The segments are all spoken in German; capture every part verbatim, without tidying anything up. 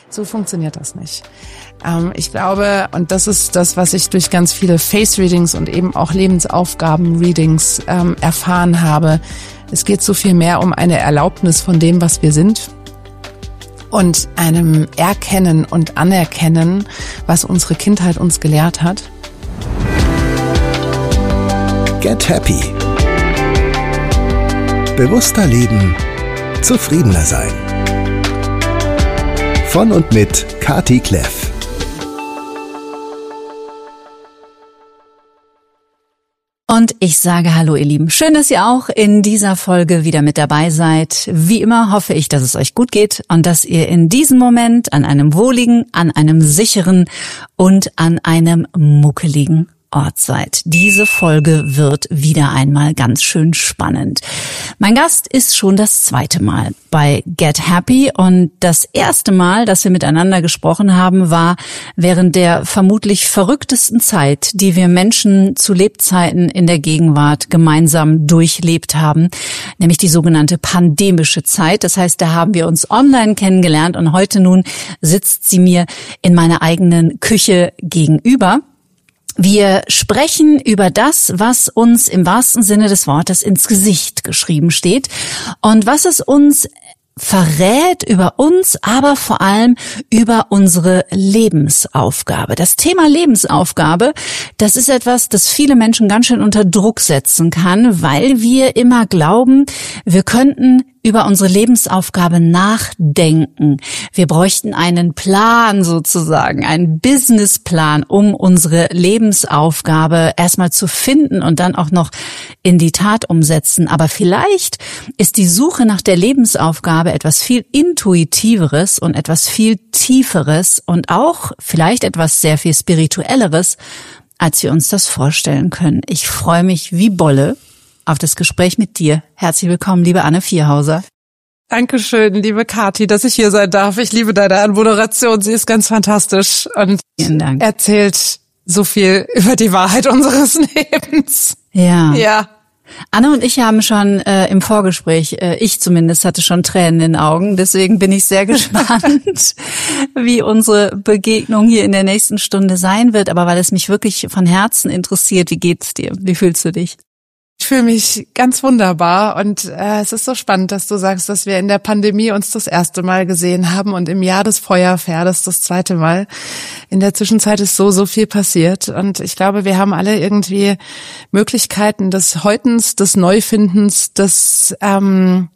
So funktioniert das nicht. Ähm, ich glaube, und das ist das, was ich durch ganz viele Face-Readings und eben auch Lebensaufgaben-Readings ähm, erfahren habe. Es geht so viel mehr um eine Erlaubnis von dem, was wir sind und einem Erkennen und Anerkennen, was unsere Kindheit uns gelehrt hat. Get Happy. Bewusster leben, zufriedener sein. Von und mit Kati Kleff. Und ich sage hallo ihr Lieben. Schön, dass ihr auch in dieser Folge wieder mit dabei seid. Wie immer hoffe ich, dass es euch gut geht und dass ihr in diesem Moment an einem wohligen, an einem sicheren und an einem muckeligen Ort seid. Diese Folge wird wieder einmal ganz schön spannend. Mein Gast ist schon das zweite Mal bei Get Happy und das erste Mal, dass wir miteinander gesprochen haben, war während der vermutlich verrücktesten Zeit, die wir Menschen zu Lebzeiten in der Gegenwart gemeinsam durchlebt haben, nämlich die sogenannte pandemische Zeit. Das heißt, da haben wir uns online kennengelernt und heute nun sitzt sie mir in meiner eigenen Küche gegenüber. Wir sprechen über das, was uns im wahrsten Sinne des Wortes ins Gesicht geschrieben steht und was es uns verrät über uns, aber vor allem über unsere Lebensaufgabe. Das Thema Lebensaufgabe, das ist etwas, das viele Menschen ganz schön unter Druck setzen kann, weil wir immer glauben, wir könnten über unsere Lebensaufgabe nachdenken. Wir bräuchten einen Plan sozusagen, einen Businessplan, um unsere Lebensaufgabe erstmal zu finden und dann auch noch in die Tat umsetzen. Aber vielleicht ist die Suche nach der Lebensaufgabe etwas viel Intuitiveres und etwas viel Tieferes und auch vielleicht etwas sehr viel Spirituelleres, als wir uns das vorstellen können. Ich freue mich wie Bolle auf das Gespräch mit dir. Herzlich willkommen, liebe Anne Vierhauser. Dankeschön, liebe Kati, dass ich hier sein darf. Ich liebe deine Anmoderation. Sie ist ganz fantastisch und Vielen Dank. Erzählt so viel über die Wahrheit unseres Lebens. Ja. Ja. Anne und ich haben schon äh, im Vorgespräch, äh, ich zumindest hatte schon Tränen in den Augen, deswegen bin ich sehr gespannt, wie unsere Begegnung hier in der nächsten Stunde sein wird. Aber weil es mich wirklich von Herzen interessiert, wie geht's dir? Wie fühlst du dich? Ich fühle mich ganz wunderbar und äh, es ist so spannend, dass du sagst, dass wir in der Pandemie uns das erste Mal gesehen haben und im Jahr des Feuerpferdes das zweite Mal. In der Zwischenzeit ist so, so viel passiert und ich glaube, wir haben alle irgendwie Möglichkeiten des Häutens, des Neufindens, des ähm,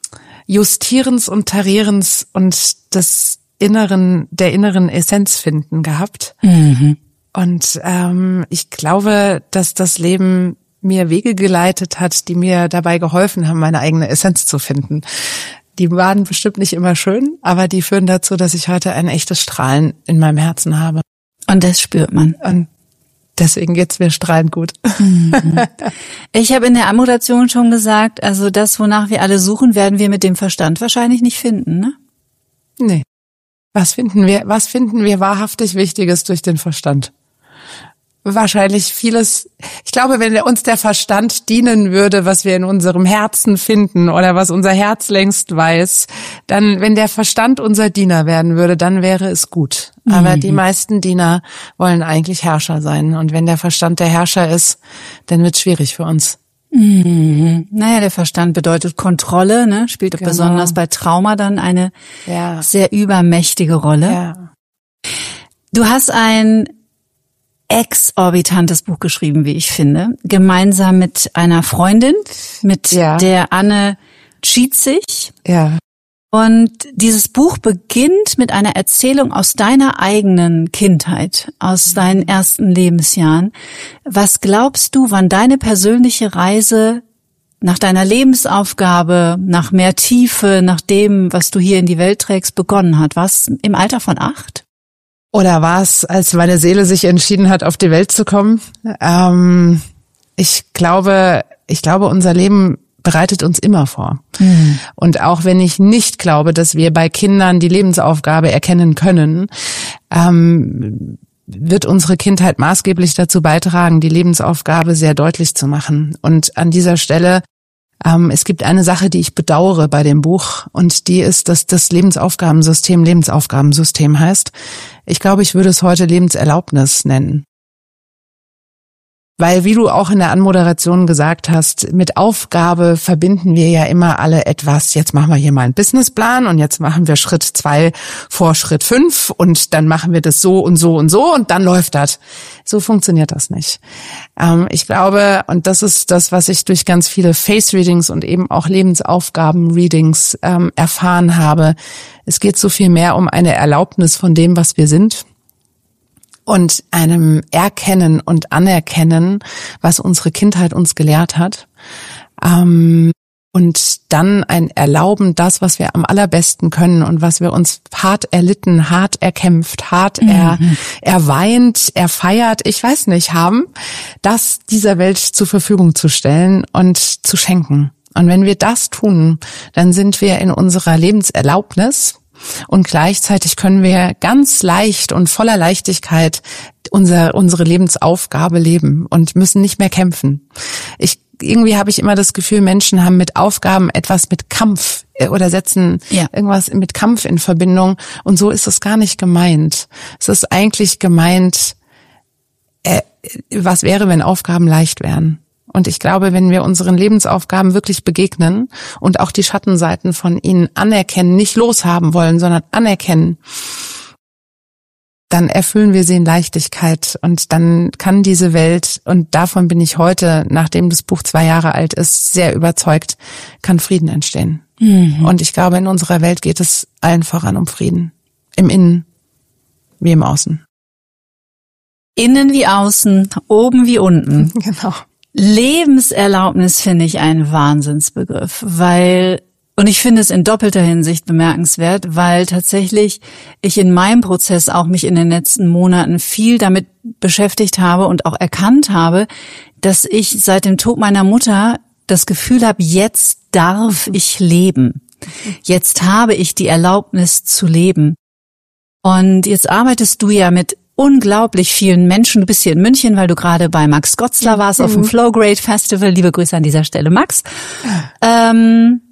Justierens und Tarierens und des inneren, der inneren Essenz finden gehabt. Mhm. Und ähm, ich glaube, dass das Leben mir Wege geleitet hat, die mir dabei geholfen haben, meine eigene Essenz zu finden. Die waren bestimmt nicht immer schön, aber die führen dazu, dass ich heute ein echtes Strahlen in meinem Herzen habe. Und das spürt man. Und deswegen geht's mir strahlend gut. Mhm. Ich habe in der Anmoderation schon gesagt, also das, wonach wir alle suchen, werden wir mit dem Verstand wahrscheinlich nicht finden, ne? Nee. Was finden wir, was finden wir wahrhaftig Wichtiges durch den Verstand? Wahrscheinlich vieles, ich glaube, wenn uns der Verstand dienen würde, was wir in unserem Herzen finden oder was unser Herz längst weiß, dann, wenn der Verstand unser Diener werden würde, dann wäre es gut. Aber mhm. die meisten Diener wollen eigentlich Herrscher sein. Und wenn der Verstand der Herrscher ist, dann wird es schwierig für uns. Mhm. Naja, der Verstand bedeutet Kontrolle, ne? Spielt genau. besonders bei Trauma dann eine ja. sehr übermächtige Rolle. Ja. Du hast ein exorbitantes Buch geschrieben, wie ich finde, gemeinsam mit einer Freundin, mit ja. der Anne Tschitzig. Ja. Und dieses Buch beginnt mit einer Erzählung aus deiner eigenen Kindheit, aus deinen ersten Lebensjahren. Was glaubst du, wann deine persönliche Reise nach deiner Lebensaufgabe, nach mehr Tiefe, nach dem, was du hier in die Welt trägst, begonnen hat? War es im Alter von acht? Oder war es, als meine Seele sich entschieden hat, auf die Welt zu kommen? Ähm, ich glaube, ich glaube, unser Leben bereitet uns immer vor. Mhm. Und auch wenn ich nicht glaube, dass wir bei Kindern die Lebensaufgabe erkennen können, ähm, wird unsere Kindheit maßgeblich dazu beitragen, die Lebensaufgabe sehr deutlich zu machen. Und an dieser Stelle Ähm, es gibt eine Sache, die ich bedauere bei dem Buch, und die ist, dass das Lebensaufgabensystem Lebensaufgabensystem heißt. Ich glaube, ich würde es heute Lebenserlaubnis nennen. Weil, wie du auch in der Anmoderation gesagt hast, mit Aufgabe verbinden wir ja immer alle etwas. Jetzt machen wir hier mal einen Businessplan und jetzt machen wir Schritt zwei vor Schritt fünf und dann machen wir das so und so und so und dann läuft das. So funktioniert das nicht. Ähm, ich glaube, und das ist das, was ich durch ganz viele Face-Readings und eben auch Lebensaufgaben-Readings ähm, erfahren habe. Es geht so viel mehr um eine Erlaubnis von dem, was wir sind. Und einem Erkennen und Anerkennen, was unsere Kindheit uns gelehrt hat. Ähm, und dann ein Erlauben, das, was wir am allerbesten können und was wir uns hart erlitten, hart erkämpft, hart er, mhm. erweint, erfeiert, ich weiß nicht, haben, das dieser Welt zur Verfügung zu stellen und zu schenken. Und wenn wir das tun, dann sind wir in unserer Lebenserlaubnis. Und gleichzeitig können wir ganz leicht und voller Leichtigkeit unser, unsere Lebensaufgabe leben und müssen nicht mehr kämpfen. Ich, irgendwie habe ich immer das Gefühl, Menschen haben mit Aufgaben etwas mit Kampf oder setzen ja. irgendwas mit Kampf in Verbindung. Und so ist es gar nicht gemeint. Es ist eigentlich gemeint, äh, was wäre, wenn Aufgaben leicht wären? Und ich glaube, wenn wir unseren Lebensaufgaben wirklich begegnen und auch die Schattenseiten von ihnen anerkennen, nicht loshaben wollen, sondern anerkennen, dann erfüllen wir sie in Leichtigkeit. Und dann kann diese Welt, und davon bin ich heute, nachdem das Buch zwei Jahre alt ist, sehr überzeugt, kann Frieden entstehen. Mhm. Und ich glaube, in unserer Welt geht es allen voran um Frieden. Im Innen wie im Außen. Innen wie außen, oben wie unten. Genau. Lebenserlaubnis finde ich ein Wahnsinnsbegriff, weil, und ich finde es in doppelter Hinsicht bemerkenswert, weil tatsächlich ich in meinem Prozess auch mich in den letzten Monaten viel damit beschäftigt habe und auch erkannt habe, dass ich seit dem Tod meiner Mutter das Gefühl habe, jetzt darf ich leben. Jetzt habe ich die Erlaubnis zu leben. Und jetzt arbeitest du ja mit unglaublich vielen Menschen. Du bist hier in München, weil du gerade bei Max Gotzler warst, mhm. auf dem Flow Great Festival. Liebe Grüße an dieser Stelle, Max. Ähm,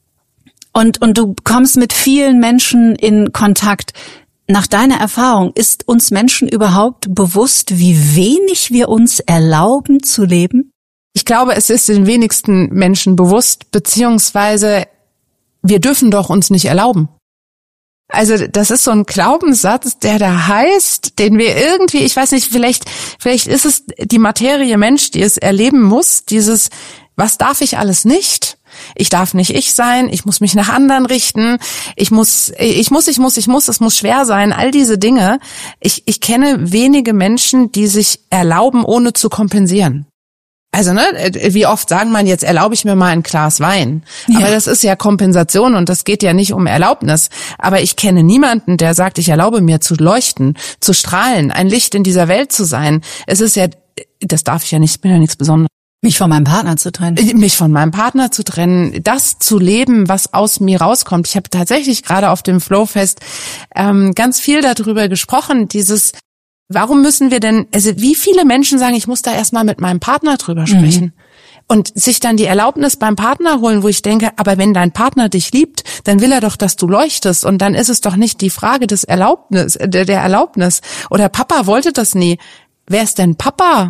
und, und du kommst mit vielen Menschen in Kontakt. Nach deiner Erfahrung, ist uns Menschen überhaupt bewusst, wie wenig wir uns erlauben zu leben? Ich glaube, es ist den wenigsten Menschen bewusst, beziehungsweise wir dürfen doch uns nicht erlauben. Also das ist so ein Glaubenssatz, der da heißt, den wir irgendwie, ich weiß nicht, vielleicht vielleicht ist es die Materie Mensch, die es erleben muss, dieses, was darf ich alles nicht? Ich darf nicht ich sein, ich muss mich nach anderen richten, ich muss, ich muss, ich muss, ich muss, es muss schwer sein, all diese Dinge. Ich, ich kenne wenige Menschen, die sich erlauben, ohne zu kompensieren. Also, ne, wie oft sagen man, jetzt erlaube ich mir mal ein Glas Wein. Ja. Aber das ist ja Kompensation und das geht ja nicht um Erlaubnis. Aber ich kenne niemanden, der sagt, ich erlaube mir zu leuchten, zu strahlen, ein Licht in dieser Welt zu sein. Es ist ja, das darf ich ja nicht, ich bin ja nichts Besonderes. Mich von meinem Partner zu trennen. Mich von meinem Partner zu trennen, das zu leben, was aus mir rauskommt. Ich habe tatsächlich gerade auf dem Flowfest ähm, ganz viel darüber gesprochen, dieses Warum müssen wir denn, also wie viele Menschen sagen, ich muss da erstmal mit meinem Partner drüber sprechen mhm. und sich dann die Erlaubnis beim Partner holen, wo ich denke, aber wenn dein Partner dich liebt, dann will er doch, dass du leuchtest und dann ist es doch nicht die Frage des Erlaubnis, der, der Erlaubnis. Oder Papa wollte das nie. Wer ist denn Papa?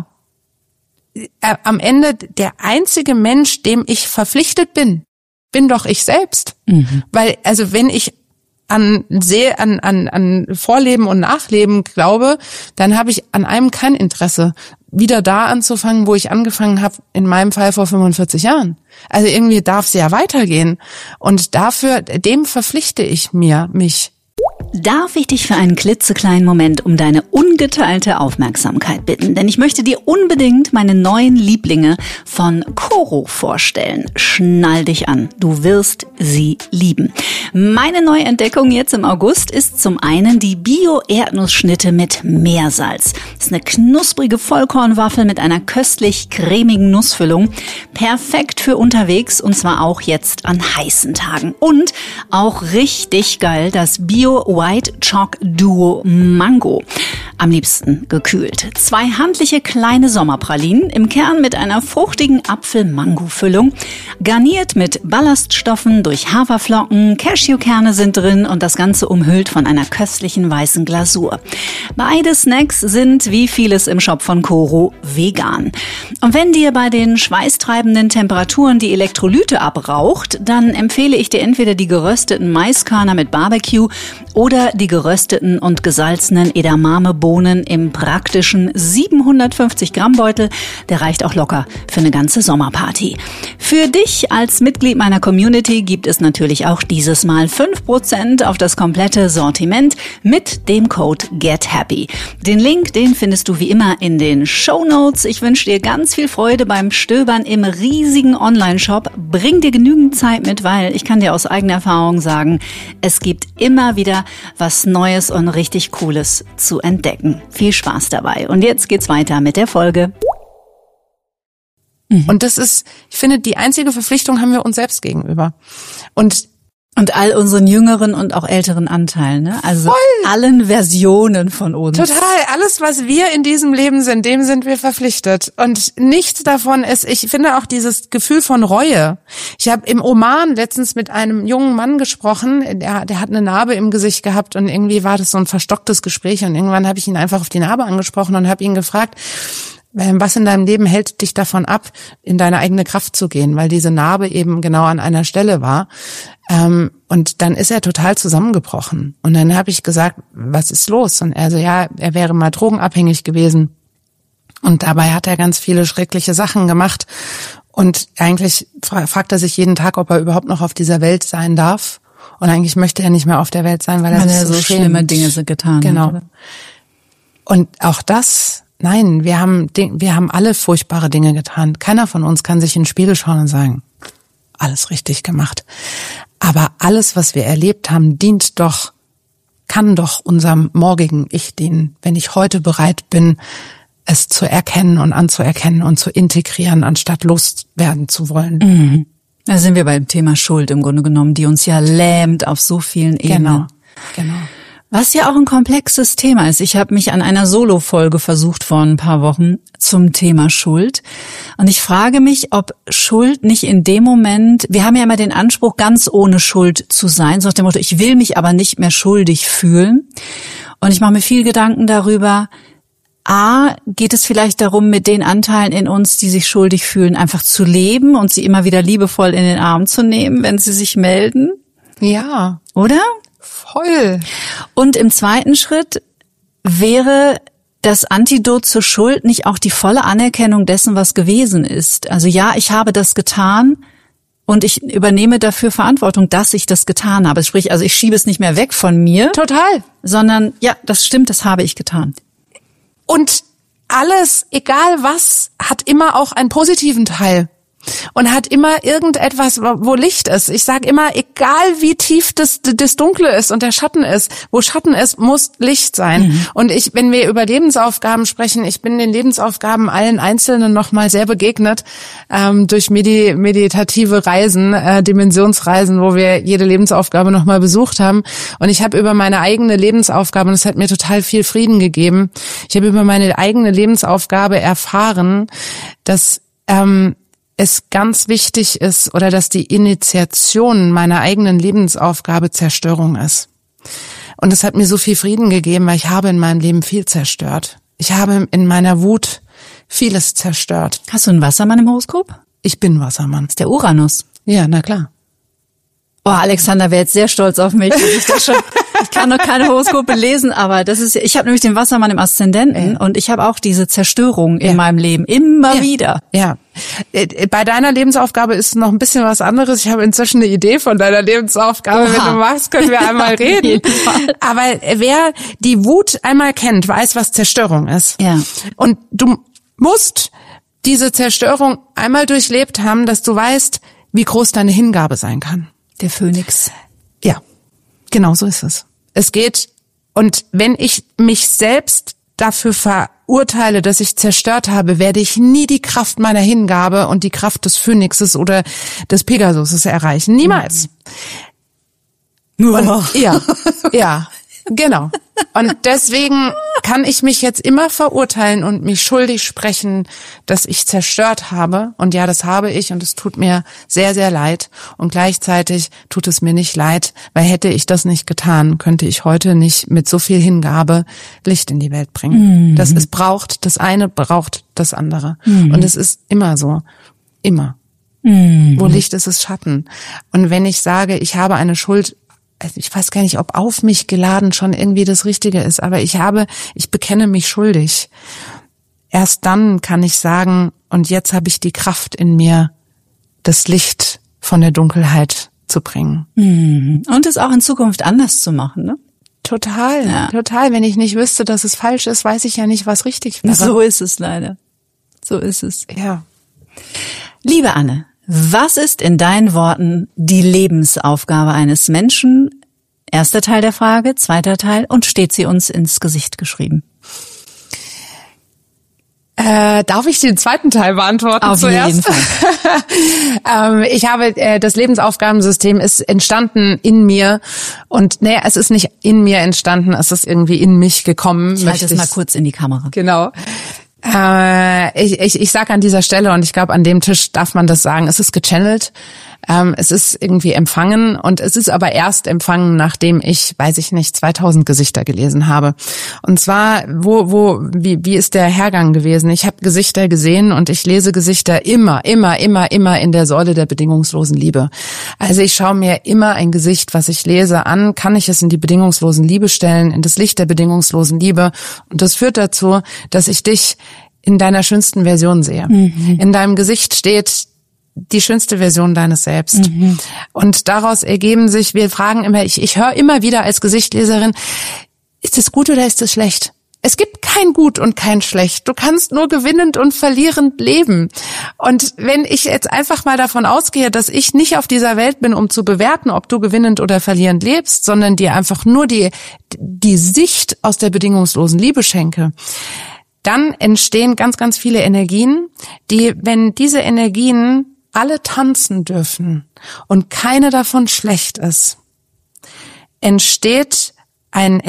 Am Ende der einzige Mensch, dem ich verpflichtet bin, bin doch ich selbst. Mhm. Weil, also wenn ich an sehr an an an Vorleben und Nachleben glaube, dann habe ich an einem kein Interesse, wieder da anzufangen, wo ich angefangen habe, in meinem Fall vor fünfundvierzig Jahren. Also irgendwie darf es ja weitergehen und dafür, dem verpflichte ich mir mich. Darf ich dich für einen klitzekleinen Moment um deine ungeteilte Aufmerksamkeit bitten? Denn ich möchte dir unbedingt meine neuen Lieblinge von Coro vorstellen. Schnall dich an, du wirst sie lieben. Meine Neuentdeckung jetzt im August ist zum einen die Bio-Erdnussschnitte mit Meersalz. Das ist eine knusprige Vollkornwaffel mit einer köstlich cremigen Nussfüllung. Perfekt für unterwegs und zwar auch jetzt an heißen Tagen. Und auch richtig geil das Bio White Chalk Duo Mango. Am liebsten gekühlt. Zwei handliche kleine Sommerpralinen, im Kern mit einer fruchtigen Apfel-Mango-Füllung, garniert mit Ballaststoffen durch Haferflocken, Cashewkerne sind drin und das Ganze umhüllt von einer köstlichen weißen Glasur. Beide Snacks sind, wie vieles im Shop von Coro, vegan. Und wenn dir bei den schweißtreibenden Temperaturen die Elektrolyte abraucht, dann empfehle ich dir entweder die gerösteten Maiskörner mit Barbecue oder die gerösteten und gesalzenen Edamame-Bohnen im praktischen siebenhundertfünfzig Gramm Beutel. Der reicht auch locker für eine ganze Sommerparty. Für dich als Mitglied meiner Community gibt es natürlich auch dieses Mal fünf Prozent auf das komplette Sortiment mit dem Code GETHAPPY. Den Link, den findest du wie immer in den Shownotes. Ich wünsche dir ganz viel Freude beim Stöbern im riesigen Online-Shop. Bring dir genügend Zeit mit, weil ich kann dir aus eigener Erfahrung sagen, es gibt immer wieder was Neues und richtig Cooles zu entdecken. Viel Spaß dabei. Und jetzt geht's weiter mit der Folge. Mhm. Und das ist, ich finde, die einzige Verpflichtung haben wir uns selbst gegenüber. Und Und all unseren jüngeren und auch älteren Anteilen, ne? Also voll. Allen Versionen von uns. Total. Alles, was wir in diesem Leben sind, dem sind wir verpflichtet. Und nichts davon ist, ich finde auch dieses Gefühl von Reue. Ich habe im Oman letztens mit einem jungen Mann gesprochen, der, der hat eine Narbe im Gesicht gehabt und irgendwie war das so ein verstocktes Gespräch und irgendwann habe ich ihn einfach auf die Narbe angesprochen und habe ihn gefragt, was in deinem Leben hält dich davon ab, in deine eigene Kraft zu gehen, weil diese Narbe eben genau an einer Stelle war. Ähm, und dann ist er total zusammengebrochen. Und dann habe ich gesagt, was ist los? Und er so, ja, er wäre mal drogenabhängig gewesen. Und dabei hat er ganz viele schreckliche Sachen gemacht. Und eigentlich fra- fragt er sich jeden Tag, ob er überhaupt noch auf dieser Welt sein darf. Und eigentlich möchte er nicht mehr auf der Welt sein, weil er Weil sich er so, so schämt. schlimme Dinge so getan Genau. hat. Oder? Und auch das, nein, wir haben, wir haben alle furchtbare Dinge getan. Keiner von uns kann sich in den Spiegel schauen und sagen, alles richtig gemacht. Aber alles, was wir erlebt haben, dient doch, kann doch unserem morgigen Ich dienen. Wenn ich heute bereit bin, es zu erkennen und anzuerkennen und zu integrieren, anstatt loswerden zu wollen. Mhm. Da sind wir beim Thema Schuld im Grunde genommen, die uns ja lähmt auf so vielen Ebenen. Genau, genau. Was ja auch ein komplexes Thema ist. Ich habe mich an einer Solo-Folge versucht vor ein paar Wochen zum Thema Schuld. Und ich frage mich, ob Schuld nicht in dem Moment, wir haben ja immer den Anspruch, ganz ohne Schuld zu sein, so nach dem Motto, ich will mich aber nicht mehr schuldig fühlen. Und ich mache mir viel Gedanken darüber, A, geht es vielleicht darum, mit den Anteilen in uns, die sich schuldig fühlen, einfach zu leben und sie immer wieder liebevoll in den Arm zu nehmen, wenn sie sich melden? Ja. Oder? Voll. Und im zweiten Schritt wäre das Antidot zur Schuld nicht auch die volle Anerkennung dessen, was gewesen ist. Also ja, ich habe das getan und ich übernehme dafür Verantwortung, dass ich das getan habe. Sprich, also ich schiebe es nicht mehr weg von mir. Total. Sondern ja, das stimmt, das habe ich getan. Und alles, egal was, hat immer auch einen positiven Teil. Und hat immer irgendetwas, wo Licht ist. Ich sage immer, egal wie tief das, das Dunkle ist und der Schatten ist, wo Schatten ist, muss Licht sein. Mhm. Und ich, wenn wir über Lebensaufgaben sprechen, ich bin den Lebensaufgaben allen Einzelnen nochmal sehr begegnet, ähm, durch medi- meditative Reisen, äh, Dimensionsreisen, wo wir jede Lebensaufgabe nochmal besucht haben. Und ich habe über meine eigene Lebensaufgabe, und es hat mir total viel Frieden gegeben, ich habe über meine eigene Lebensaufgabe erfahren, dass ähm, es ganz wichtig ist oder dass die Initiation meiner eigenen Lebensaufgabe Zerstörung ist. Und es hat mir so viel Frieden gegeben, weil ich habe in meinem Leben viel zerstört. Ich habe in meiner Wut vieles zerstört. Hast du einen Wassermann im Horoskop? Ich bin Wassermann. Das ist der Uranus. Ja, na klar. Oh, Alexander wäre jetzt sehr stolz auf mich. Ich, das schon, ich kann noch keine Horoskope lesen, aber das ist, ich habe nämlich den Wassermann im Aszendenten ja. und ich habe auch diese Zerstörung in ja. meinem Leben immer ja. wieder. Ja. Bei deiner Lebensaufgabe ist noch ein bisschen was anderes. Ich habe inzwischen eine Idee von deiner Lebensaufgabe. Oha. Wenn du magst, können wir einmal reden. Aber wer die Wut einmal kennt, weiß, was Zerstörung ist. Ja. Und du musst diese Zerstörung einmal durchlebt haben, dass du weißt, wie groß deine Hingabe sein kann. Der Phönix. Ja, genau so ist es. Es geht, und wenn ich mich selbst dafür verurteile, dass ich zerstört habe, werde ich nie die Kraft meiner Hingabe und die Kraft des Phönixes oder des Pegasuses erreichen. Niemals. Nur. Und, ja, ja, genau. Und deswegen kann ich mich jetzt immer verurteilen und mich schuldig sprechen, dass ich zerstört habe. Und ja, das habe ich und es tut mir sehr, sehr leid. Und gleichzeitig tut es mir nicht leid, weil hätte ich das nicht getan, könnte ich heute nicht mit so viel Hingabe Licht in die Welt bringen. Mhm. Das es braucht, das eine braucht das andere. Mhm. Und es ist immer so. Immer. Mhm. Wo Licht ist, ist Schatten. Und wenn ich sage, ich habe eine Schuld, ich weiß gar nicht, ob auf mich geladen schon irgendwie das Richtige ist, aber ich habe, ich bekenne mich schuldig. Erst dann kann ich sagen, und jetzt habe ich die Kraft in mir, das Licht von der Dunkelheit zu bringen. Mhm. Und es auch in Zukunft anders zu machen, ne? Total, ja. total. Wenn ich nicht wüsste, dass es falsch ist, weiß ich ja nicht, was richtig wäre. So ist es leider. So ist es. Ja. Liebe Anne, was ist in deinen Worten die Lebensaufgabe eines Menschen? Erster Teil der Frage, zweiter Teil, und steht sie uns ins Gesicht geschrieben? Äh, darf ich den zweiten Teil beantworten? Auf zuerst? jeden Fall. ähm, ich habe, äh, das Lebensaufgabensystem ist entstanden in mir und nee, es ist nicht in mir entstanden, es ist irgendwie in mich gekommen. Ich halte es mal kurz in die Kamera. Genau. Äh, ich ich, ich sage an dieser Stelle, und ich glaube, an dem Tisch darf man das sagen, es ist gechannelt, ähm, es ist irgendwie empfangen, und es ist aber erst empfangen, nachdem ich, weiß ich nicht, zweitausend Gesichter gelesen habe. Und zwar, wo, wo, wie, wie ist der Hergang gewesen? Ich habe Gesichter gesehen und ich lese Gesichter immer, immer, immer, immer in der Säule der bedingungslosen Liebe. Also ich schaue mir immer ein Gesicht, was ich lese, an, kann ich es in die bedingungslosen Liebe stellen, in das Licht der bedingungslosen Liebe, und das führt dazu, dass ich dich in deiner schönsten Version sehe. Mhm. In deinem Gesicht steht die schönste Version deines Selbst. Mhm. Und daraus ergeben sich, wir fragen immer, ich, ich höre immer wieder als Gesichtleserin, ist es gut oder ist es schlecht? Es gibt kein Gut und kein Schlecht. Du kannst nur gewinnend und verlierend leben. Und wenn ich jetzt einfach mal davon ausgehe, dass ich nicht auf dieser Welt bin, um zu bewerten, ob du gewinnend oder verlierend lebst, sondern dir einfach nur die, die Sicht aus der bedingungslosen Liebe schenke, dann entstehen ganz, ganz viele Energien, die, wenn diese Energien alle tanzen dürfen und keine davon schlecht ist, entsteht ein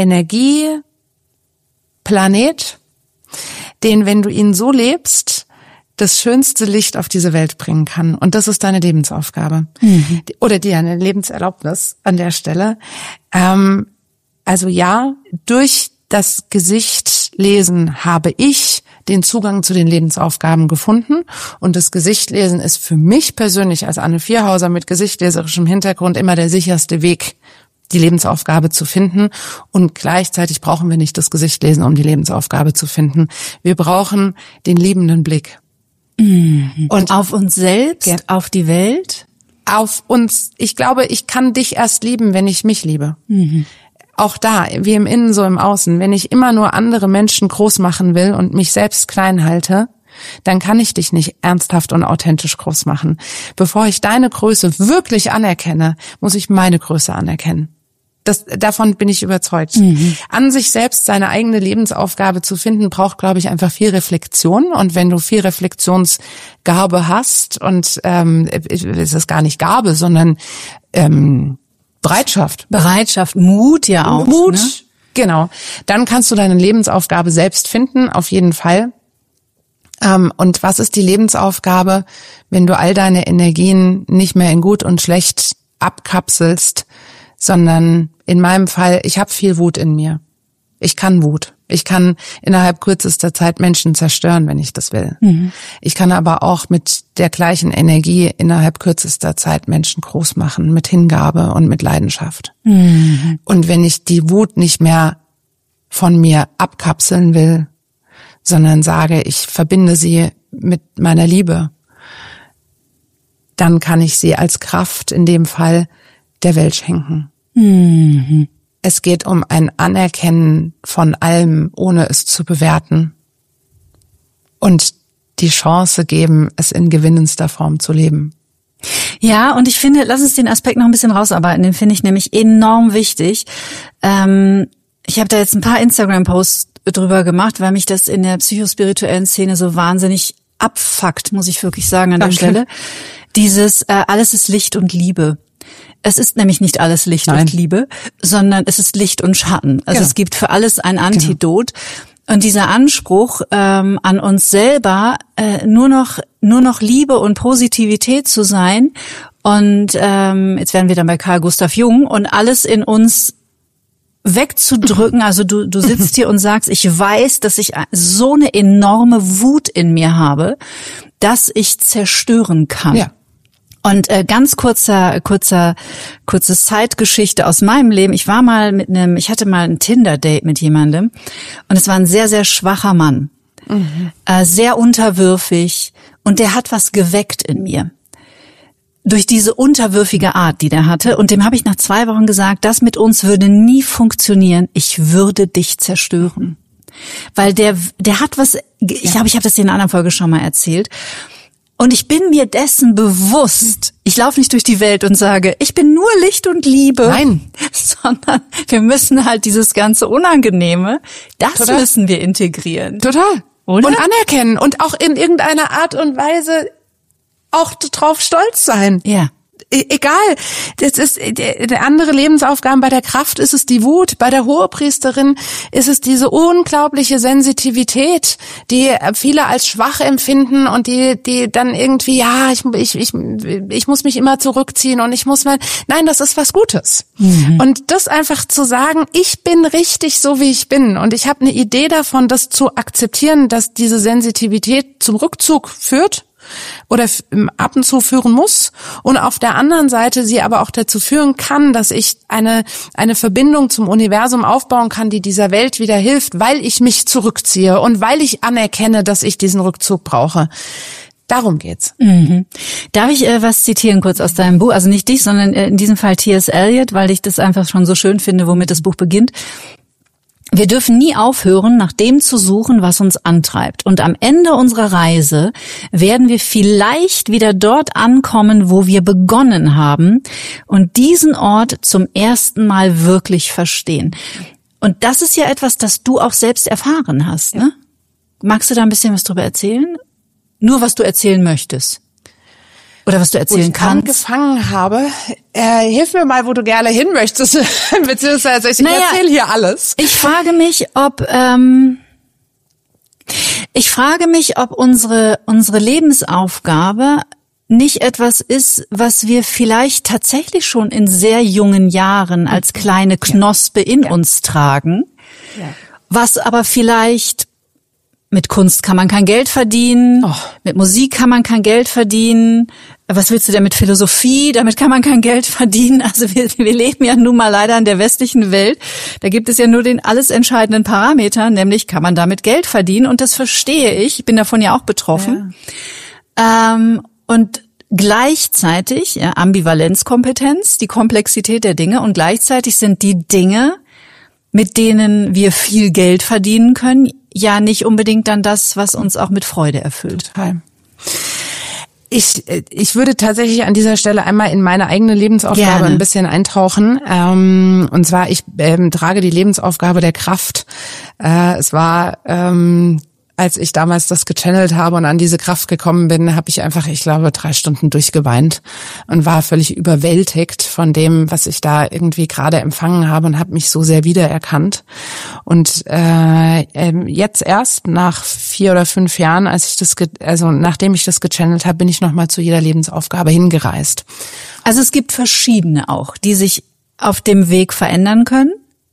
Energieplanet, den, wenn du ihn so lebst, das schönste Licht auf diese Welt bringen kann. Und das ist deine Lebensaufgabe. Mhm. Oder die eine Lebenserlaubnis an der Stelle. Ähm, also ja, durch das Gesicht lesen habe ich den Zugang zu den Lebensaufgaben gefunden, und das Gesichtlesen ist für mich persönlich als Anne Vierhauser mit gesichtleserischem Hintergrund immer der sicherste Weg, die Lebensaufgabe zu finden, und gleichzeitig brauchen wir nicht das Gesichtlesen, um die Lebensaufgabe zu finden. Wir brauchen den liebenden Blick. Mhm. Und auf uns selbst, ja. Auf die Welt? Auf uns. Ich glaube, ich kann dich erst lieben, wenn ich mich liebe. Mhm. Auch da, wie im Innen, so im Außen. Wenn ich immer nur andere Menschen groß machen will und mich selbst klein halte, dann kann ich dich nicht ernsthaft und authentisch groß machen. Bevor ich deine Größe wirklich anerkenne, muss ich meine Größe anerkennen. Das, davon bin ich überzeugt. Mhm. An sich selbst seine eigene Lebensaufgabe zu finden, braucht, glaube ich, einfach viel Reflexion. Und wenn du viel Reflexionsgabe hast, und ähm, ist es gar nicht Gabe, sondern ähm, Bereitschaft. Bereitschaft, Mut ja auch. Mut, ne? Genau. Dann kannst du deine Lebensaufgabe selbst finden, auf jeden Fall. Ähm, und was ist die Lebensaufgabe, wenn du all deine Energien nicht mehr in gut und schlecht abkapselst, sondern in meinem Fall, ich habe viel Wut in mir. Ich kann Wut. Ich kann innerhalb kürzester Zeit Menschen zerstören, wenn ich das will. Mhm. Ich kann aber auch mit der gleichen Energie innerhalb kürzester Zeit Menschen groß machen, mit Hingabe und mit Leidenschaft. Mhm. Und wenn ich die Wut nicht mehr von mir abkapseln will, sondern sage, ich verbinde sie mit meiner Liebe, dann kann ich sie als Kraft in dem Fall der Welt schenken. Mhm. Es geht um ein Anerkennen von allem, ohne es zu bewerten. Und die Chance geben, es in gewinnendster Form zu leben. Ja, und ich finde, lass uns den Aspekt noch ein bisschen rausarbeiten. Den finde ich nämlich enorm wichtig. Ähm, ich habe da jetzt ein paar Instagram-Posts drüber gemacht, weil mich das in der psychospirituellen Szene so wahnsinnig abfuckt, muss ich wirklich sagen an der Danke. Stelle. Dieses äh, alles ist Licht und Liebe. Es ist nämlich nicht alles Licht Nein. und Liebe, sondern es ist Licht und Schatten. Also genau. Es gibt für alles ein Antidot. Genau. Und dieser Anspruch ähm, an uns selber, äh, nur noch nur noch Liebe und Positivität zu sein. Und ähm, jetzt werden wir dann bei Carl Gustav Jung und alles in uns wegzudrücken. Also du du sitzt hier und sagst, ich weiß, dass ich so eine enorme Wut in mir habe, dass ich zerstören kann. Ja. Und äh, ganz kurzer, kurzer, kurze Zeitgeschichte aus meinem Leben. Ich war mal mit einem, ich hatte mal ein Tinder-Date mit jemandem und es war ein sehr, sehr schwacher Mann, mhm. äh, sehr unterwürfig und der hat was geweckt in mir. Durch diese unterwürfige Art, die der hatte. Und dem habe ich nach zwei Wochen gesagt, das mit uns würde nie funktionieren. Ich würde dich zerstören. Weil der, der hat was, ich glaube, ich habe das in einer anderen Folge schon mal erzählt. Und ich bin mir dessen bewusst. Ich laufe nicht durch die Welt und sage, ich bin nur Licht und Liebe. Nein. Sondern wir müssen halt dieses ganze Unangenehme, das Total. müssen wir integrieren. Total. Oder? Und anerkennen und auch in irgendeiner Art und Weise auch drauf stolz sein. Ja. E- egal. Das ist der andere Lebensaufgaben. Bei der Kraft ist es die Wut. Bei der Hohepriesterin ist es diese unglaubliche Sensitivität, die viele als schwach empfinden und die, die dann irgendwie, ja, ich, ich, ich, ich muss mich immer zurückziehen und ich muss mal, nein, das ist was Gutes. Mhm. Und das einfach zu sagen, ich bin richtig so, wie ich bin und ich habe eine Idee davon, das zu akzeptieren, dass diese Sensitivität zum Rückzug führt, oder ab und zu führen muss und auf der anderen Seite sie aber auch dazu führen kann, dass ich eine eine Verbindung zum Universum aufbauen kann, die dieser Welt wieder hilft, weil ich mich zurückziehe und weil ich anerkenne, dass ich diesen Rückzug brauche. Darum geht's. Mhm. Darf ich äh, was zitieren kurz aus deinem Buch? Also nicht dich, sondern äh, in diesem Fall T S Eliot, weil ich das einfach schon so schön finde, womit das Buch beginnt. Wir dürfen nie aufhören, nach dem zu suchen, was uns antreibt. Und am Ende unserer Reise werden wir vielleicht wieder dort ankommen, wo wir begonnen haben und diesen Ort zum ersten Mal wirklich verstehen. Und das ist ja etwas, das du auch selbst erfahren hast, ne? Magst du da ein bisschen was drüber erzählen? Nur, was du erzählen möchtest. Oder was du erzählen wo ich kannst. angefangen habe, äh, hilf mir mal, wo du gerne hin möchtest, beziehungsweise ich naja, erzähle hier alles. Ich frage mich, ob ähm, ich frage mich, ob unsere unsere Lebensaufgabe nicht etwas ist, was wir vielleicht tatsächlich schon in sehr jungen Jahren als kleine Knospe in ja. uns tragen, ja. was aber vielleicht mit Kunst kann man kein Geld verdienen, oh. mit Musik kann man kein Geld verdienen. Was willst du denn mit Philosophie? Damit kann man kein Geld verdienen. Also wir, wir leben ja nun mal leider in der westlichen Welt. Da gibt es ja nur den alles entscheidenden Parameter, nämlich kann man damit Geld verdienen. Und das verstehe ich. Ich bin davon ja auch betroffen. Ja. Ähm, und gleichzeitig, ja, Ambivalenzkompetenz, die Komplexität der Dinge. Und gleichzeitig sind die Dinge, mit denen wir viel Geld verdienen können, ja nicht unbedingt dann das, was uns auch mit Freude erfüllt. Total. Ich, ich würde tatsächlich an dieser Stelle einmal in meine eigene Lebensaufgabe Gerne. ein bisschen eintauchen. Ähm, und zwar, ich ähm, trage die Lebensaufgabe der Kraft. Äh, es war, ähm, als ich damals das gechannelt habe und an diese Kraft gekommen bin, habe ich einfach, ich glaube, drei Stunden durchgeweint und war völlig überwältigt von dem, was ich da irgendwie gerade empfangen habe und habe mich so sehr wiedererkannt. Und äh, jetzt erst nach vier oder fünf Jahren, als ich das, ge- also nachdem ich das gechannelt habe, bin ich nochmal zu jeder Lebensaufgabe hingereist. Also es gibt verschiedene auch, die sich auf dem Weg verändern können.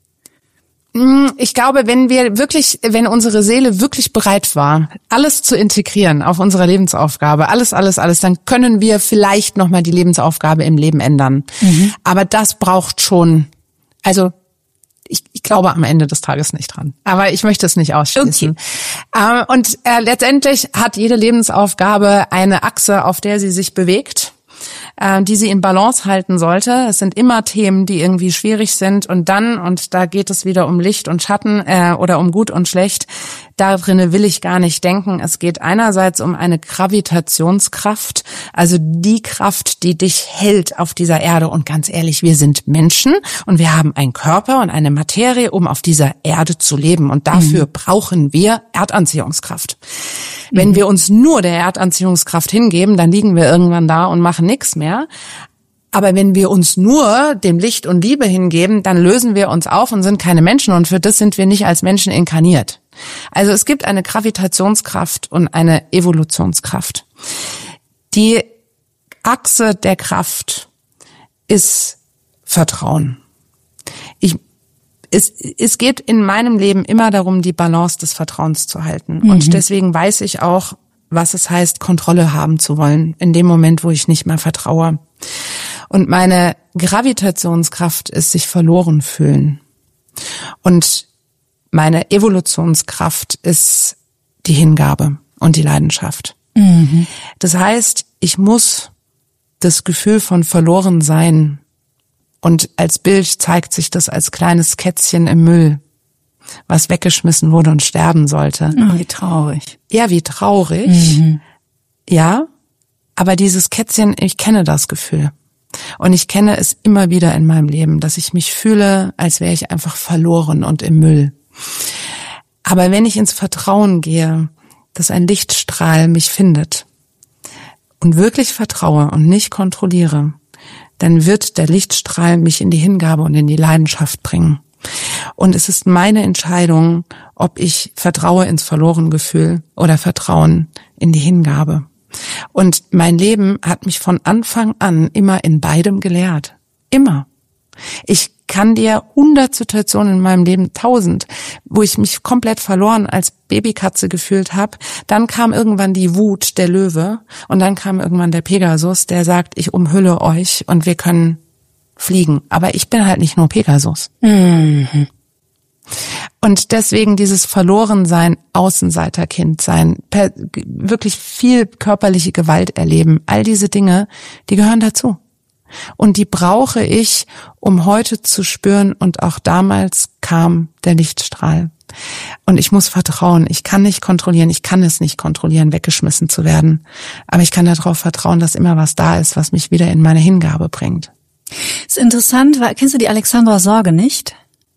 Ich glaube, wenn wir wirklich, wenn unsere Seele wirklich bereit war, alles zu integrieren auf unserer Lebensaufgabe, alles, alles, alles, dann können wir vielleicht nochmal die Lebensaufgabe im Leben ändern. Mhm. Aber das braucht schon, also ich, ich glaube am Ende des Tages nicht dran. Aber ich möchte es nicht ausschließen. Okay. Und äh, letztendlich hat jede Lebensaufgabe eine Achse, auf der sie sich bewegt, die sie in Balance halten sollte. Es sind immer Themen, die irgendwie schwierig sind und dann, und da geht es wieder um Licht und Schatten äh, oder um Gut und Schlecht, da drinne will ich gar nicht denken. Es geht einerseits um eine Gravitationskraft, also die Kraft, die dich hält auf dieser Erde. Und ganz ehrlich, wir sind Menschen und wir haben einen Körper und eine Materie, um auf dieser Erde zu leben. Und dafür mhm. brauchen wir Erdanziehungskraft. Mhm. Wenn wir uns nur der Erdanziehungskraft hingeben, dann liegen wir irgendwann da und machen nichts mehr. Aber wenn wir uns nur dem Licht und Liebe hingeben, dann lösen wir uns auf und sind keine Menschen. Und für das sind wir nicht als Menschen inkarniert. Also es gibt eine Gravitationskraft und eine Evolutionskraft. Die Achse der Kraft ist Vertrauen. Ich, es, es geht in meinem Leben immer darum, die Balance des Vertrauens zu halten. Mhm. Und deswegen weiß ich auch, was es heißt, Kontrolle haben zu wollen, in dem Moment, wo ich nicht mehr vertraue. Und meine Gravitationskraft ist sich verloren fühlen. Und meine Evolutionskraft ist die Hingabe und die Leidenschaft. Mhm. Das heißt, ich muss das Gefühl von Verlorensein, und als Bild zeigt sich das als kleines Kätzchen im Müll, was weggeschmissen wurde und sterben sollte. Oh, wie traurig. Ja, wie traurig. Mhm. Ja, aber dieses Kätzchen, ich kenne das Gefühl. Und ich kenne es immer wieder in meinem Leben, dass ich mich fühle, als wäre ich einfach verloren und im Müll. Aber wenn ich ins Vertrauen gehe, dass ein Lichtstrahl mich findet und wirklich vertraue und nicht kontrolliere, dann wird der Lichtstrahl mich in die Hingabe und in die Leidenschaft bringen. Und es ist meine Entscheidung, ob ich vertraue ins Verlorengefühl oder Vertrauen in die Hingabe. Und mein Leben hat mich von Anfang an immer in beidem gelehrt. Immer. Ich kann dir hundert Situationen in meinem Leben, tausend, wo ich mich komplett verloren als Babykatze gefühlt habe. Dann kam irgendwann die Wut, der Löwe, und dann kam irgendwann der Pegasus, der sagt, ich umhülle euch und wir können fliegen. Aber ich bin halt nicht nur Pegasus. Mhm. Und deswegen dieses Verlorensein, Außenseiterkind sein, per, wirklich viel körperliche Gewalt erleben, all diese Dinge, die gehören dazu. Und die brauche ich, um heute zu spüren, und auch damals kam der Lichtstrahl. Und ich muss vertrauen, ich kann nicht kontrollieren, ich kann es nicht kontrollieren, weggeschmissen zu werden. Aber ich kann darauf vertrauen, dass immer was da ist, was mich wieder in meine Hingabe bringt. Ist interessant, weil, kennst du die Alexandra Sorge nicht?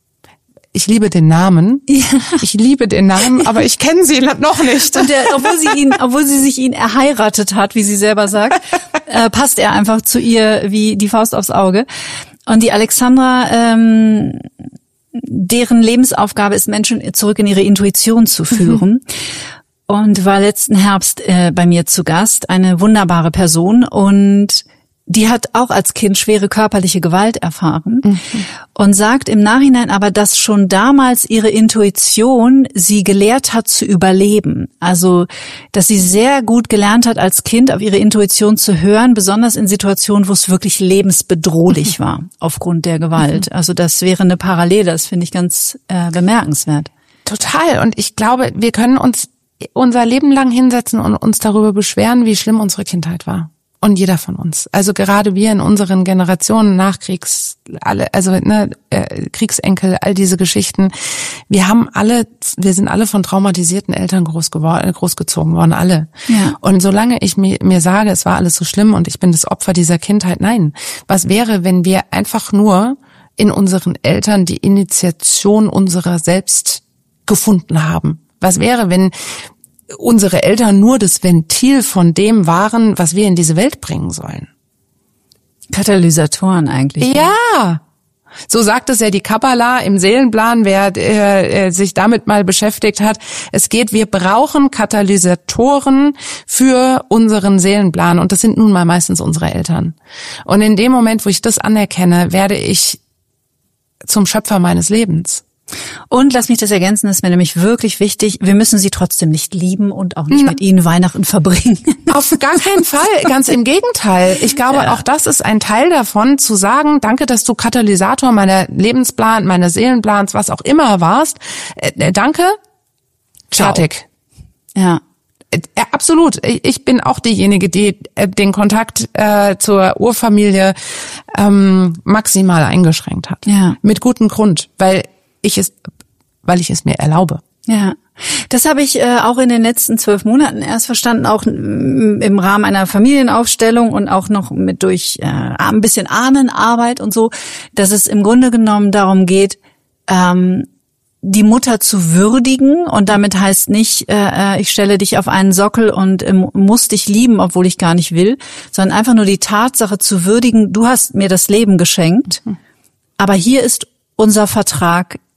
Ich liebe den Namen. Ja. Ich liebe den Namen, aber ich kenne sie noch nicht. Und der, obwohl sie ihn, obwohl sie sich ihn erheiratet hat, wie sie selber sagt, äh, passt er einfach zu ihr wie die Faust aufs Auge. Und die Alexandra, ähm, deren Lebensaufgabe ist, Menschen zurück in ihre Intuition zu führen. Mhm. Und war letzten Herbst äh, bei mir zu Gast, eine wunderbare Person, und die hat auch als Kind schwere körperliche Gewalt erfahren, mhm. und sagt im Nachhinein aber, dass schon damals ihre Intuition sie gelehrt hat zu überleben. Also, dass sie sehr gut gelernt hat, als Kind auf ihre Intuition zu hören, besonders in Situationen, wo es wirklich lebensbedrohlich mhm. war, aufgrund der Gewalt. Mhm. Also das wäre eine Parallele, das finde ich ganz äh, bemerkenswert. Total. Und ich glaube, wir können uns unser Leben lang hinsetzen und uns darüber beschweren, wie schlimm unsere Kindheit war. Und jeder von uns. Also gerade wir in unseren Generationen, Nachkriegs, alle, also ne, äh, Kriegsenkel, all diese Geschichten. Wir haben alle, wir sind alle von traumatisierten Eltern groß geworden, großgezogen worden, alle. Ja. Und solange ich mir, mir sage, es war alles so schlimm und ich bin das Opfer dieser Kindheit, nein. Was wäre, wenn wir einfach nur in unseren Eltern die Initiation unserer selbst gefunden haben? Was wäre, wenn unsere Eltern nur das Ventil von dem waren, was wir in diese Welt bringen sollen? Katalysatoren eigentlich. Ja, so sagt es ja die Kabbala im Seelenplan, wer äh, sich damit mal beschäftigt hat. Es geht, wir brauchen Katalysatoren für unseren Seelenplan, und das sind nun mal meistens unsere Eltern. Und in dem Moment, wo ich das anerkenne, werde ich zum Schöpfer meines Lebens. Und lass mich das ergänzen, das ist mir nämlich wirklich wichtig, wir müssen sie trotzdem nicht lieben und auch nicht Na, mit ihnen Weihnachten verbringen. Auf gar keinen Fall, ganz im Gegenteil. Ich glaube, ja. auch das ist ein Teil davon, zu sagen, danke, dass du Katalysator meiner Lebensplan, meiner Seelenplans, was auch immer warst. Äh, danke, fertig. Ja. Äh, absolut. Ich bin auch diejenige, die äh, den Kontakt äh, zur Urfamilie ähm, maximal eingeschränkt hat. Ja. Mit gutem Grund, weil ich es, weil ich es mir erlaube. Ja, das habe ich äh, auch in den letzten zwölf Monaten erst verstanden, auch im Rahmen einer Familienaufstellung und auch noch mit durch äh, ein bisschen Ahnenarbeit und so, dass es im Grunde genommen darum geht, ähm, die Mutter zu würdigen, und damit heißt nicht, äh, ich stelle dich auf einen Sockel und äh, muss dich lieben, obwohl ich gar nicht will, sondern einfach nur die Tatsache zu würdigen, du hast mir das Leben geschenkt, mhm. aber hier ist unser Vertrag,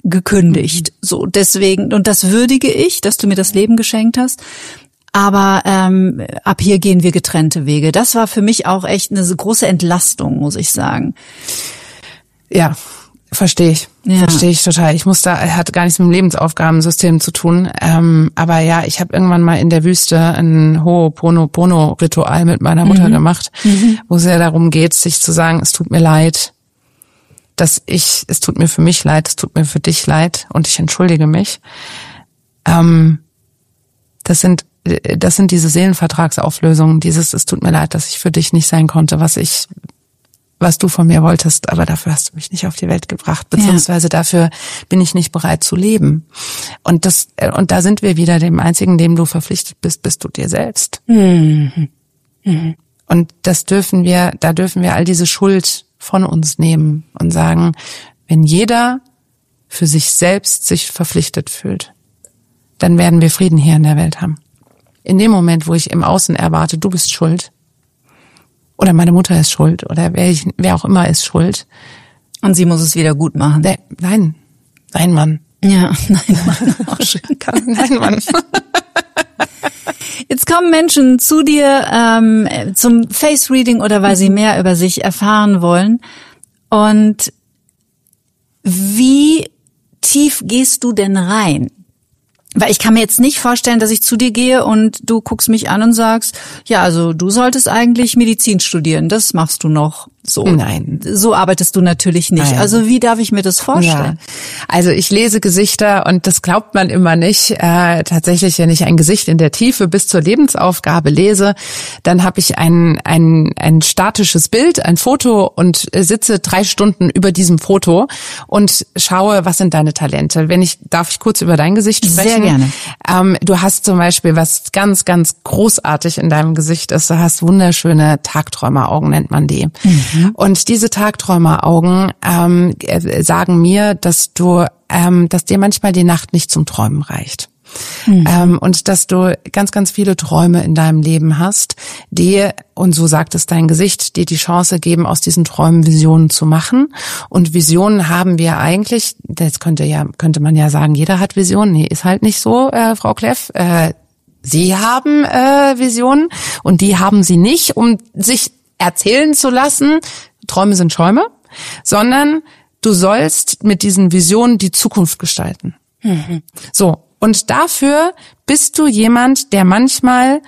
gekündigt. So, deswegen, und das würdige ich, dass du mir das Leben geschenkt hast. Aber ähm, ab hier gehen wir getrennte Wege. Das war für mich auch echt eine große Entlastung, muss ich sagen. Ja, verstehe ich. Ja. Verstehe ich total. Ich muss da, hat gar nichts mit dem Lebensaufgabensystem zu tun. Ähm, aber ja, ich habe irgendwann mal in der Wüste ein Ho'oponopono-Ritual mit meiner Mutter mhm. gemacht, mhm. wo es ja darum geht, sich zu sagen, es tut mir leid, dass ich, es tut mir für mich leid, es tut mir für dich leid und ich entschuldige mich. Ähm, das sind, das sind diese Seelenvertragsauflösungen, dieses, es tut mir leid, dass ich für dich nicht sein konnte, was ich, was du von mir wolltest, aber dafür hast du mich nicht auf die Welt gebracht, beziehungsweise ja. dafür bin ich nicht bereit zu leben. Und das, und da sind wir wieder, dem einzigen, dem du verpflichtet bist, bist du dir selbst. Mhm. Mhm. Und das dürfen wir, da dürfen wir all diese Schuld von uns nehmen und sagen, wenn jeder für sich selbst sich verpflichtet fühlt, dann werden wir Frieden hier in der Welt haben. In dem Moment, wo ich im Außen erwarte, du bist schuld oder meine Mutter ist schuld oder wer, ich, wer auch immer ist schuld. Und sie muss es wieder gut machen. Nee, nein, nein, Mann. Ja, nein, Mann. Auch schön. Nein, Mann. Jetzt kommen Menschen zu dir ähm, zum Face-Reading oder weil sie mehr über sich erfahren wollen. Und wie tief gehst du denn rein? Weil ich kann mir jetzt nicht vorstellen, dass ich zu dir gehe und du guckst mich an und sagst, ja, also du solltest eigentlich Medizin studieren, das machst du noch. So. Nein. So arbeitest du natürlich nicht. Nein. Also wie darf ich mir das vorstellen? Ja. Also ich lese Gesichter und das glaubt man immer nicht. Äh, tatsächlich, wenn ich ein Gesicht in der Tiefe bis zur Lebensaufgabe lese, dann habe ich ein, ein, ein statisches Bild, ein Foto und sitze drei Stunden über diesem Foto und schaue, was sind deine Talente. Wenn ich, darf ich kurz über dein Gesicht sprechen? Sehr gerne. Ähm, du hast zum Beispiel, was ganz, ganz großartig in deinem Gesicht ist, du hast wunderschöne Tagträumeraugen, nennt man die. Mhm. Und diese Tagträumeraugen ähm, sagen mir, dass du, ähm, dass dir manchmal die Nacht nicht zum Träumen reicht. Mhm. Ähm, und dass du ganz, ganz viele Träume in deinem Leben hast, die, und so sagt es dein Gesicht, die die Chance geben, aus diesen Träumen Visionen zu machen. Und Visionen haben wir eigentlich, das könnte ja, könnte man ja sagen, jeder hat Visionen. Nee, ist halt nicht so, äh, Frau Kleff. Äh, Sie haben äh, Visionen und die haben sie nicht, um sich erzählen zu lassen, Träume sind Schäume, sondern du sollst mit diesen Visionen die Zukunft gestalten. Mhm. So, und dafür bist du jemand, der manchmal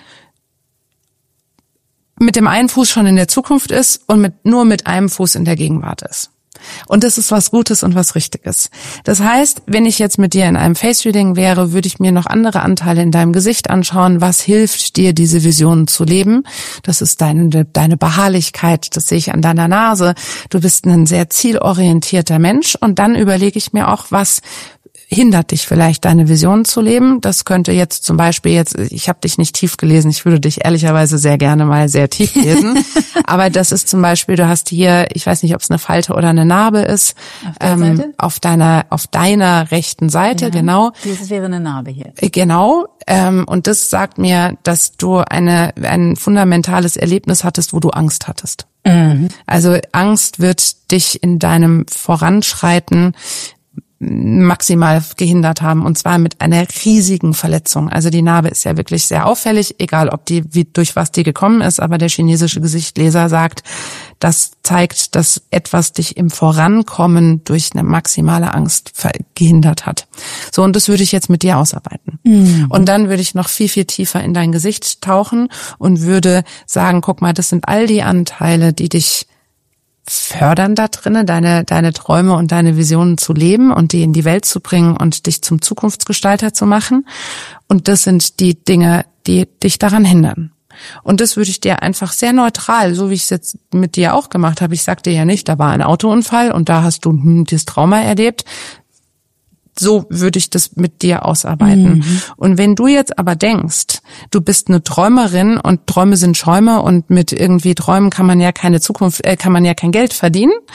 mit dem einen Fuß schon in der Zukunft ist und mit, nur mit einem Fuß in der Gegenwart ist. Und das ist was Gutes und was Richtiges. Das heißt, wenn ich jetzt mit dir in einem Face-Reading wäre, würde ich mir noch andere Anteile in deinem Gesicht anschauen. Was hilft dir, diese Visionen zu leben? Das ist deine, deine Beharrlichkeit, das sehe ich an deiner Nase. Du bist ein sehr zielorientierter Mensch. Und dann überlege ich mir auch, was hindert dich vielleicht, deine Vision zu leben. Das könnte jetzt zum Beispiel jetzt, ich habe dich nicht tief gelesen, ich würde dich ehrlicherweise sehr gerne mal sehr tief lesen, aber das ist zum Beispiel, du hast hier, ich weiß nicht, ob es eine Falte oder eine Narbe ist, auf, ähm, Seite? auf deiner auf deiner rechten Seite, ja, genau. Das wäre eine Narbe hier. Genau, ähm, und das sagt mir, dass du eine ein fundamentales Erlebnis hattest, wo du Angst hattest. Mhm. Also Angst wird dich in deinem Voranschreiten maximal gehindert haben, und zwar mit einer riesigen Verletzung. Also die Narbe ist ja wirklich sehr auffällig, egal ob die, wie, durch was die gekommen ist, aber der chinesische Gesichtleser sagt, das zeigt, dass etwas dich im Vorankommen durch eine maximale Angst gehindert hat. So, und das würde ich jetzt mit dir ausarbeiten. Mhm. Und dann würde ich noch viel, viel tiefer in dein Gesicht tauchen und würde sagen, guck mal, das sind all die Anteile, die dich fördern da drinnen, deine deine Träume und deine Visionen zu leben und die in die Welt zu bringen und dich zum Zukunftsgestalter zu machen. Und das sind die Dinge, die dich daran hindern. Und das würde ich dir einfach sehr neutral, so wie ich es jetzt mit dir auch gemacht habe. Ich sagte ja nicht, da war ein Autounfall und da hast du hm, dieses Trauma erlebt. So würde ich das mit dir ausarbeiten. Mhm. Und wenn du jetzt aber denkst, du bist eine Träumerin und Träume sind Schäume und mit irgendwie Träumen kann man ja keine Zukunft, äh, kann man ja kein Geld verdienen.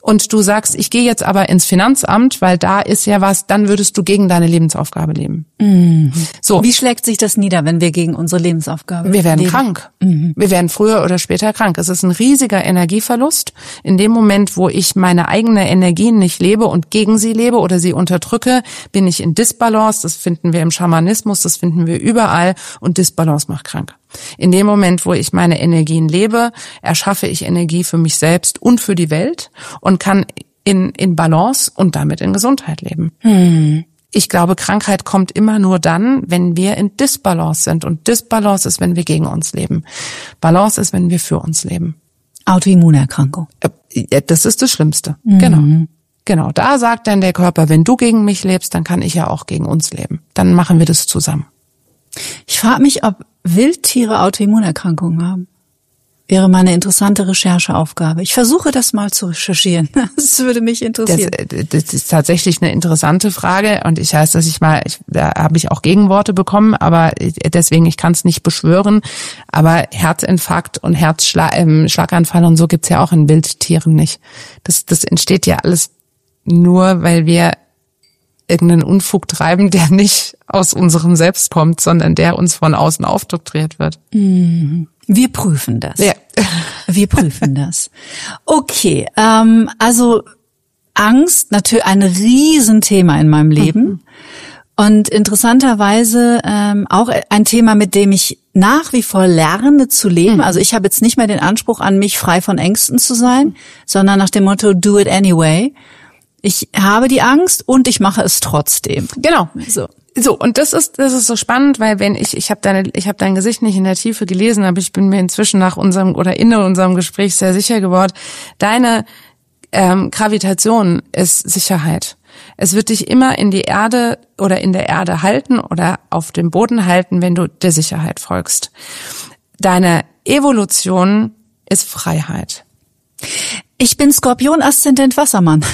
und du sagst, ich gehe jetzt aber ins Finanzamt, weil da ist ja was, dann würdest du gegen deine Lebensaufgabe leben. Mhm. So. Wie schlägt sich das nieder, wenn wir gegen unsere Lebensaufgabe leben? Wir werden leben? krank. Mhm. Wir werden früher oder später krank. Es ist ein riesiger Energieverlust. In dem Moment, wo ich meine eigene Energien nicht lebe und gegen sie lebe oder sie unterdrücke, bin ich in Disbalance. Das finden wir im Schamanismus, das finden wir überall, und Disbalance macht krank. In dem Moment, wo ich meine Energien lebe, erschaffe ich Energie für mich selbst und für die Welt und kann in, in Balance und damit in Gesundheit leben. Hm. Ich glaube, Krankheit kommt immer nur dann, wenn wir in Disbalance sind. Und Disbalance ist, wenn wir gegen uns leben. Balance ist, wenn wir für uns leben. Autoimmunerkrankung. Das ist das Schlimmste. Mhm. Genau. Genau. Da sagt dann der Körper, wenn du gegen mich lebst, dann kann ich ja auch gegen uns leben. Dann machen wir das zusammen. Ich frage mich, ob Wildtiere Autoimmunerkrankungen haben. Wäre mal eine interessante Rechercheaufgabe. Ich versuche das mal zu recherchieren. Das würde mich interessieren. Das, das ist tatsächlich eine interessante Frage, und ich weiß, dass ich mal, ich, da habe ich auch Gegenworte bekommen, aber deswegen, ich kann es nicht beschwören. Aber Herzinfarkt und Herzschlaganfall und so gibt's ja auch in Wildtieren nicht. Das, das entsteht ja alles nur, weil wir irgendeinen Unfug treiben, der nicht aus unserem Selbst kommt, sondern der uns von außen aufdoktriert wird. Wir prüfen das. Ja. Wir prüfen das. Okay, ähm, also Angst, natürlich ein Riesenthema in meinem Leben. Mhm. Und interessanterweise ähm, auch ein Thema, mit dem ich nach wie vor lerne zu leben. Also ich habe jetzt nicht mehr den Anspruch an mich, frei von Ängsten zu sein, sondern nach dem Motto, do it anyway. Ich habe die Angst und ich mache es trotzdem. Genau. So. So, und das ist das ist so spannend, weil wenn ich ich habe deine ich habe dein Gesicht nicht in der Tiefe gelesen, aber ich bin mir inzwischen nach unserem oder in unserem Gespräch sehr sicher geworden, deine ähm, Gravitation ist Sicherheit. Es wird dich immer in die Erde oder in der Erde halten oder auf dem Boden halten, wenn du der Sicherheit folgst. Deine Evolution ist Freiheit. Ich bin Skorpion-Aszendent Wassermann.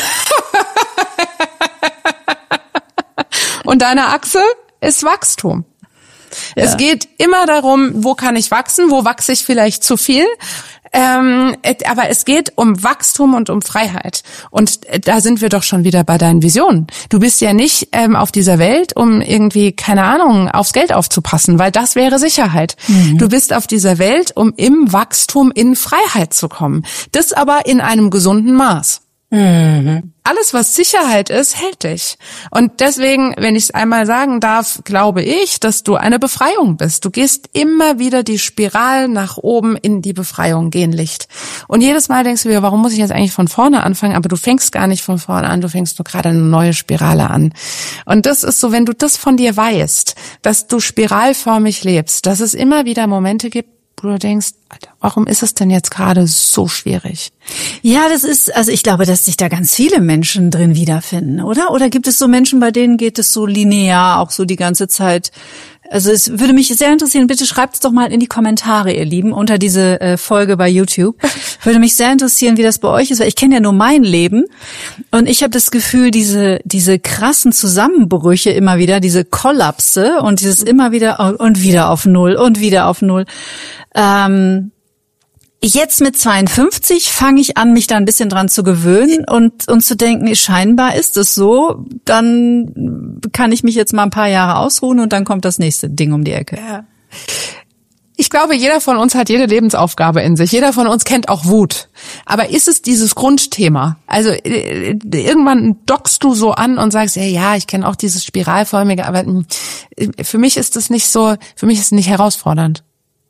Und deine Achse ist Wachstum. Ja. Es geht immer darum, wo kann ich wachsen, wo wachse ich vielleicht zu viel. Ähm, aber es geht um Wachstum und um Freiheit. Und da sind wir doch schon wieder bei deinen Visionen. Du bist ja nicht ähm, auf dieser Welt, um irgendwie, keine Ahnung, aufs Geld aufzupassen, weil das wäre Sicherheit. Mhm. Du bist auf dieser Welt, um im Wachstum in Freiheit zu kommen. Das aber in einem gesunden Maß. Mhm. Alles, was Sicherheit ist, hält dich. Und deswegen, wenn ich es einmal sagen darf, glaube ich, dass du eine Befreiung bist. Du gehst immer wieder die Spiralen nach oben in die Befreiung, gehen Licht. Und jedes Mal denkst du dir, warum muss ich jetzt eigentlich von vorne anfangen? Aber du fängst gar nicht von vorne an, du fängst nur gerade eine neue Spirale an. Und das ist so, wenn du das von dir weißt, dass du spiralförmig lebst, dass es immer wieder Momente gibt, wo du denkst, Alter, warum ist es denn jetzt gerade so schwierig? Ja, das ist, also ich glaube, dass sich da ganz viele Menschen drin wiederfinden, oder? Oder gibt es so Menschen, bei denen geht es so linear, auch so die ganze Zeit? Also es würde mich sehr interessieren, bitte schreibt es doch mal in die Kommentare, ihr Lieben, unter diese äh, Folge bei YouTube. Würde mich sehr interessieren, wie das bei euch ist, weil ich kenne ja nur mein Leben und ich habe das Gefühl, diese diese krassen Zusammenbrüche immer wieder, diese Kollapse und dieses immer wieder und wieder auf Null und wieder auf Null. Ähm, Jetzt mit zweiundfünfzig fange ich an, mich da ein bisschen dran zu gewöhnen und und zu denken, scheinbar ist es so, dann kann ich mich jetzt mal ein paar Jahre ausruhen und dann kommt das nächste Ding um die Ecke. Ja. Ich glaube, jeder von uns hat jede Lebensaufgabe in sich. Jeder von uns kennt auch Wut. Aber ist es dieses Grundthema? Also äh, irgendwann dockst du so an und sagst, ja, ja, ich kenne auch dieses Spiralförmige, aber äh, für mich ist das nicht so, für mich ist es nicht herausfordernd.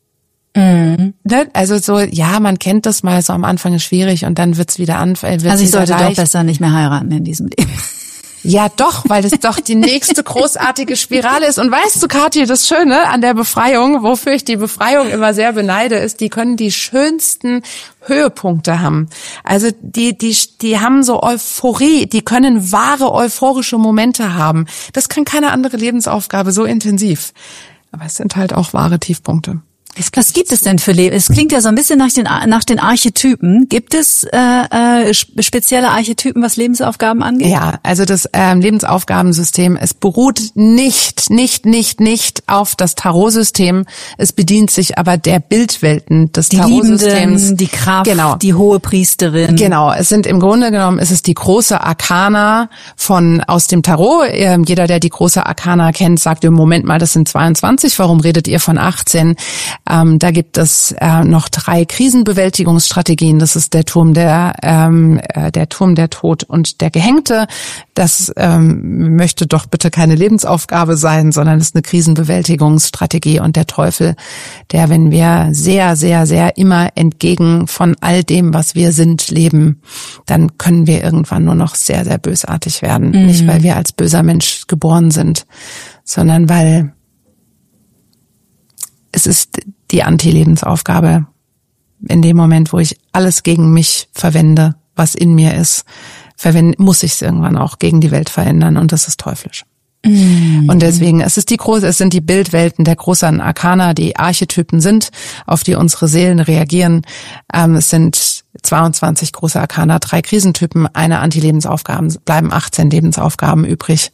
Mhm. Also so, ja, man kennt das mal, so am Anfang ist schwierig und dann wird's wieder an. Wird's also ich sollte leicht. Doch besser nicht mehr heiraten in diesem Leben. Ja doch, weil das doch die nächste großartige Spirale ist. Und weißt du, Kathi, das Schöne an der Befreiung, wofür ich die Befreiung immer sehr beneide, ist, die können die schönsten Höhepunkte haben. Also die, die, die haben so Euphorie, die können wahre euphorische Momente haben. Das kann keine andere Lebensaufgabe so intensiv. Aber es sind halt auch wahre Tiefpunkte. Was gibt es denn für Leben? Es klingt ja so ein bisschen nach den nach den Archetypen. Gibt es äh, äh, spezielle Archetypen, was Lebensaufgaben angeht? Ja, also das ähm, Lebensaufgabensystem, es beruht nicht, nicht, nicht, nicht auf das Tarotsystem. Es bedient sich aber der Bildwelten des die Tarotsystems. Liebenden, die Kraft, genau. die hohe Priesterin. Genau, es sind im Grunde genommen, es ist die große Arkana von aus dem Tarot. Ähm, jeder, der die große Arkana kennt, sagt im Moment mal, das sind zweiundzwanzig. Warum redet ihr von achtzehn? Ähm, da gibt es äh, noch drei Krisenbewältigungsstrategien. Das ist der Turm der ähm, äh, der Turm der Tod und der Gehängte. Das ähm, möchte doch bitte keine Lebensaufgabe sein, sondern ist eine Krisenbewältigungsstrategie. Und der Teufel, der, wenn wir sehr, sehr, sehr immer entgegen von all dem, was wir sind, leben, dann können wir irgendwann nur noch sehr, sehr bösartig werden. Mhm. Nicht, weil wir als böser Mensch geboren sind, sondern weil es ist die Anti-Lebensaufgabe in dem Moment, wo ich alles gegen mich verwende, was in mir ist, verwende, muss ich es irgendwann auch gegen die Welt verändern und das ist teuflisch. Mm. Und deswegen, es ist die große, es sind die Bildwelten der großen Arkana, die Archetypen sind, auf die unsere Seelen reagieren. Ähm, es sind zweiundzwanzig große Arkana, drei Krisentypen, eine Anti-Lebensaufgaben, bleiben achtzehn Lebensaufgaben übrig.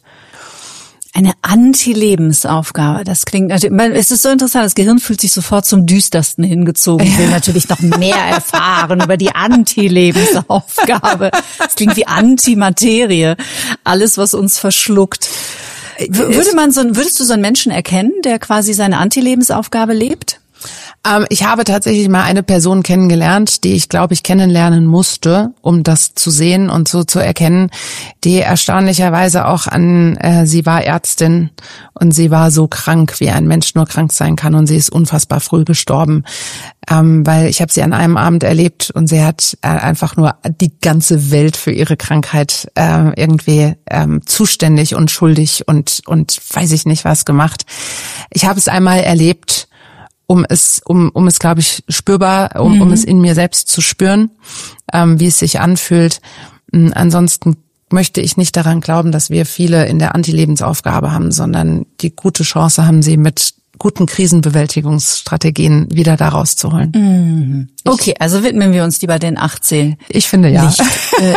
Eine Anti-Lebensaufgabe, das klingt, also, es ist so interessant, das Gehirn fühlt sich sofort zum Düstersten hingezogen, will ja. natürlich noch mehr erfahren über die Anti-Lebensaufgabe. Das klingt wie Antimaterie, alles, was uns verschluckt. Würde man so, würdest du so einen Menschen erkennen, der quasi seine Anti-Lebensaufgabe lebt? Ähm, ich habe tatsächlich mal eine Person kennengelernt, die ich glaube ich kennenlernen musste, um das zu sehen und so zu erkennen, die erstaunlicherweise auch an, äh, sie war Ärztin und sie war so krank, wie ein Mensch nur krank sein kann und sie ist unfassbar früh gestorben, ähm, weil ich habe sie an einem Abend erlebt und sie hat äh, einfach nur die ganze Welt für ihre Krankheit äh, irgendwie ähm, zuständig und schuldig und und weiß ich nicht was gemacht. Ich habe es einmal erlebt, um es, um, um es, glaube ich, spürbar, um, mhm. um es in mir selbst zu spüren, ähm, wie es sich anfühlt. Ansonsten möchte ich nicht daran glauben, dass wir viele in der Anti-Lebensaufgabe haben, sondern die gute Chance haben sie mit guten Krisenbewältigungsstrategien wieder da rauszuholen. Mhm. Okay, also widmen wir uns lieber den achtzehn. Ich finde ja. Licht,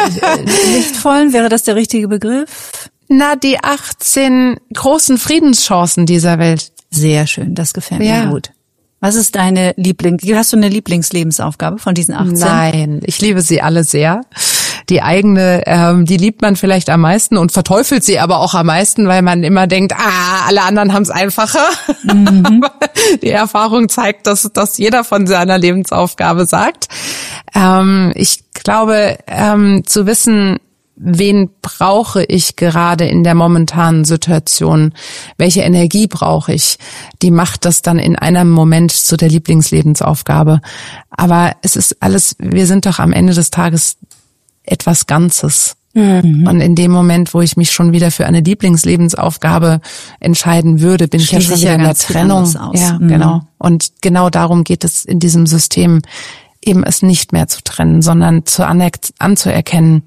äh, Lichtvollen, wäre das der richtige Begriff? Na, die achtzehn großen Friedenschancen dieser Welt. Sehr schön, das gefällt ja. mir gut. Was ist deine Liebling? Hast du eine Lieblingslebensaufgabe von diesen achtzehn? Nein, ich liebe sie alle sehr. Die eigene, ähm, die liebt man vielleicht am meisten und verteufelt sie aber auch am meisten, weil man immer denkt, ah, alle anderen haben es einfacher. Mhm. Die Erfahrung zeigt, dass, dass jeder von seiner Lebensaufgabe sagt. Ähm, ich glaube, ähm, zu wissen, wen brauche ich gerade in der momentanen Situation? Welche Energie brauche ich? Die macht das dann in einem Moment zu der Lieblingslebensaufgabe. Aber es ist alles, wir sind doch am Ende des Tages etwas Ganzes. Mhm. Und in dem Moment, wo ich mich schon wieder für eine Lieblingslebensaufgabe entscheiden würde, bin ich ja schon wieder in der Trennung. Ja, mhm. genau. Und genau darum geht es in diesem System, eben es nicht mehr zu trennen, sondern zu anerk- anzuerkennen,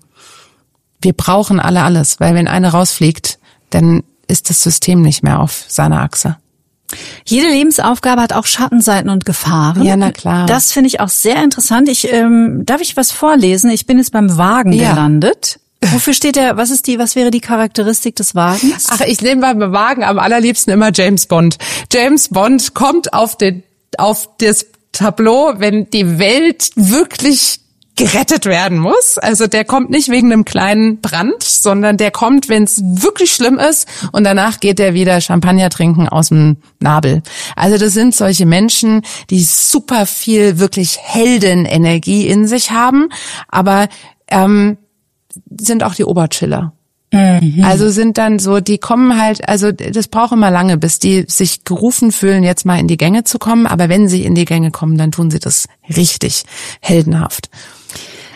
wir brauchen alle alles, weil wenn eine rausfliegt, dann ist das System nicht mehr auf seiner Achse. Jede Lebensaufgabe hat auch Schattenseiten und Gefahren. Ja, na klar. Das finde ich auch sehr interessant. Ich ähm, darf ich was vorlesen? Ich bin jetzt beim Wagen ja. gelandet. Wofür steht der? Was ist die? Was wäre die Charakteristik des Wagens? Ach, ich nehme beim Wagen am allerliebsten immer James Bond. James Bond kommt auf den auf das Tableau, wenn die Welt wirklich gerettet werden muss. Also der kommt nicht wegen einem kleinen Brand, sondern der kommt, wenn es wirklich schlimm ist und danach geht er wieder Champagner trinken aus dem Nabel. Also das sind solche Menschen, die super viel wirklich Heldenenergie in sich haben, aber ähm, sind auch die Oberchiller. Mhm. Also sind dann so, die kommen halt, also das braucht immer lange, bis die sich gerufen fühlen, jetzt mal in die Gänge zu kommen, aber wenn sie in die Gänge kommen, dann tun sie das richtig heldenhaft.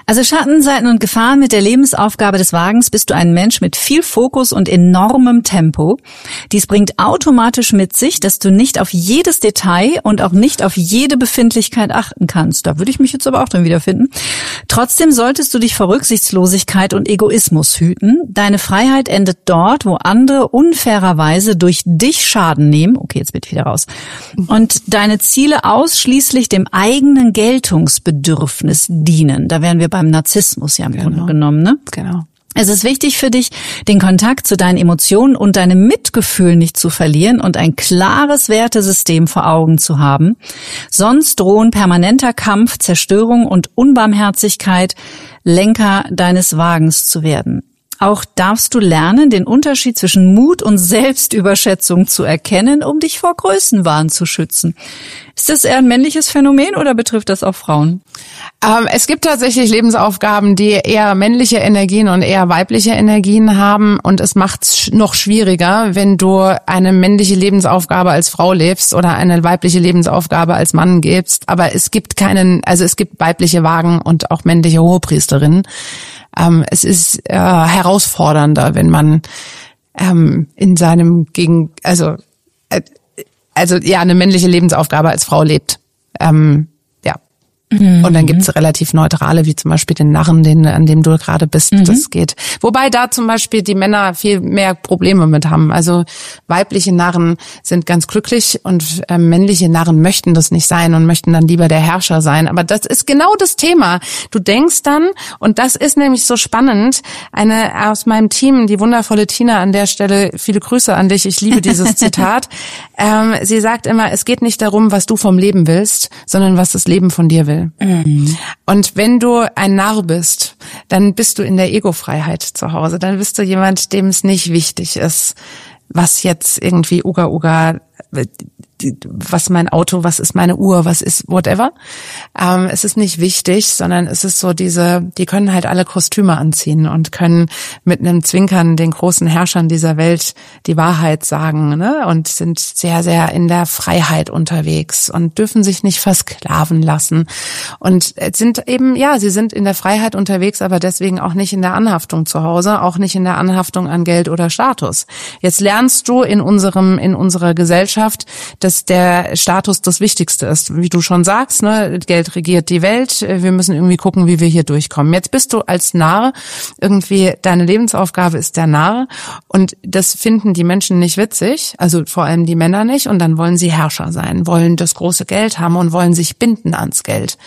Also Schattenseiten und Gefahren mit der Lebensaufgabe des Wagens bist du ein Mensch mit viel Fokus und enormem Tempo. Dies bringt automatisch mit sich, dass du nicht auf jedes Detail und auch nicht auf jede Befindlichkeit achten kannst. Da würde ich mich jetzt aber auch drin wiederfinden. Trotzdem solltest du dich vor Rücksichtslosigkeit und Egoismus hüten. Deine Freiheit endet dort, wo andere unfairerweise durch dich Schaden nehmen. Okay, jetzt bin ich wieder raus. Und deine Ziele ausschließlich dem eigenen Geltungsbedürfnis dienen. Da wären wir beim Narzissmus ja im Genau. Grunde genommen, ne? Genau. Es ist wichtig für dich, den Kontakt zu deinen Emotionen und deinem Mitgefühl nicht zu verlieren und ein klares Wertesystem vor Augen zu haben. Sonst drohen permanenter Kampf, Zerstörung und Unbarmherzigkeit Lenker deines Wagens zu werden. Auch darfst du lernen, den Unterschied zwischen Mut und Selbstüberschätzung zu erkennen, um dich vor Größenwahn zu schützen. Ist das eher ein männliches Phänomen oder betrifft das auch Frauen? Ähm, es gibt tatsächlich Lebensaufgaben, die eher männliche Energien und eher weibliche Energien haben, und es macht es noch schwieriger, wenn du eine männliche Lebensaufgabe als Frau lebst oder eine weibliche Lebensaufgabe als Mann gibst. Aber es gibt keinen, also es gibt weibliche Wagen und auch männliche Hohepriesterinnen. Ähm, es ist äh, herausfordernder, wenn man ähm, in seinem Gegen, also äh, also ja eine männliche Lebensaufgabe als Frau lebt. Ähm, ja. Mhm. Und dann gibt's relativ neutrale, wie zum Beispiel den Narren, den, an dem du gerade bist. Mhm. Das geht. Wobei da zum Beispiel die Männer viel mehr Probleme mit haben. Also weibliche Narren sind ganz glücklich und äh, männliche Narren möchten das nicht sein und möchten dann lieber der Herrscher sein. Aber das ist genau das Thema. Du denkst dann, und das ist nämlich so spannend, eine aus meinem Team, die wundervolle Tina, an der Stelle viele Grüße an dich. Ich liebe dieses Zitat. ähm, sie sagt immer, es geht nicht darum, was du vom Leben willst, sondern was das Leben von dir will. Mhm. Und wenn du ein Narr bist, dann bist du in der Ego-Freiheit zu Hause. Dann bist du jemand, dem es nicht wichtig ist, was jetzt irgendwie Uga Uga, was mein Auto, was ist meine Uhr, was ist whatever. Ähm, es ist nicht wichtig, sondern es ist so diese, die können halt alle Kostüme anziehen und können mit einem Zwinkern den großen Herrschern dieser Welt die Wahrheit sagen, ne? Und sind sehr, sehr in der Freiheit unterwegs und dürfen sich nicht versklaven lassen. Und sind eben, ja, sie sind in der Freiheit unterwegs, aber deswegen auch nicht in der Anhaftung zu Hause, auch nicht in der Anhaftung an Geld oder Status. Jetzt lernst du in unserem, in unserer Gesellschaft, dass der Status das Wichtigste ist. Wie du schon sagst, ne, Geld regiert die Welt. Wir müssen irgendwie gucken, wie wir hier durchkommen. Jetzt bist du als Narr irgendwie, deine Lebensaufgabe ist der Narr, und das finden die Menschen nicht witzig, also vor allem die Männer nicht, und dann wollen sie Herrscher sein, wollen das große Geld haben und wollen sich binden ans Geld.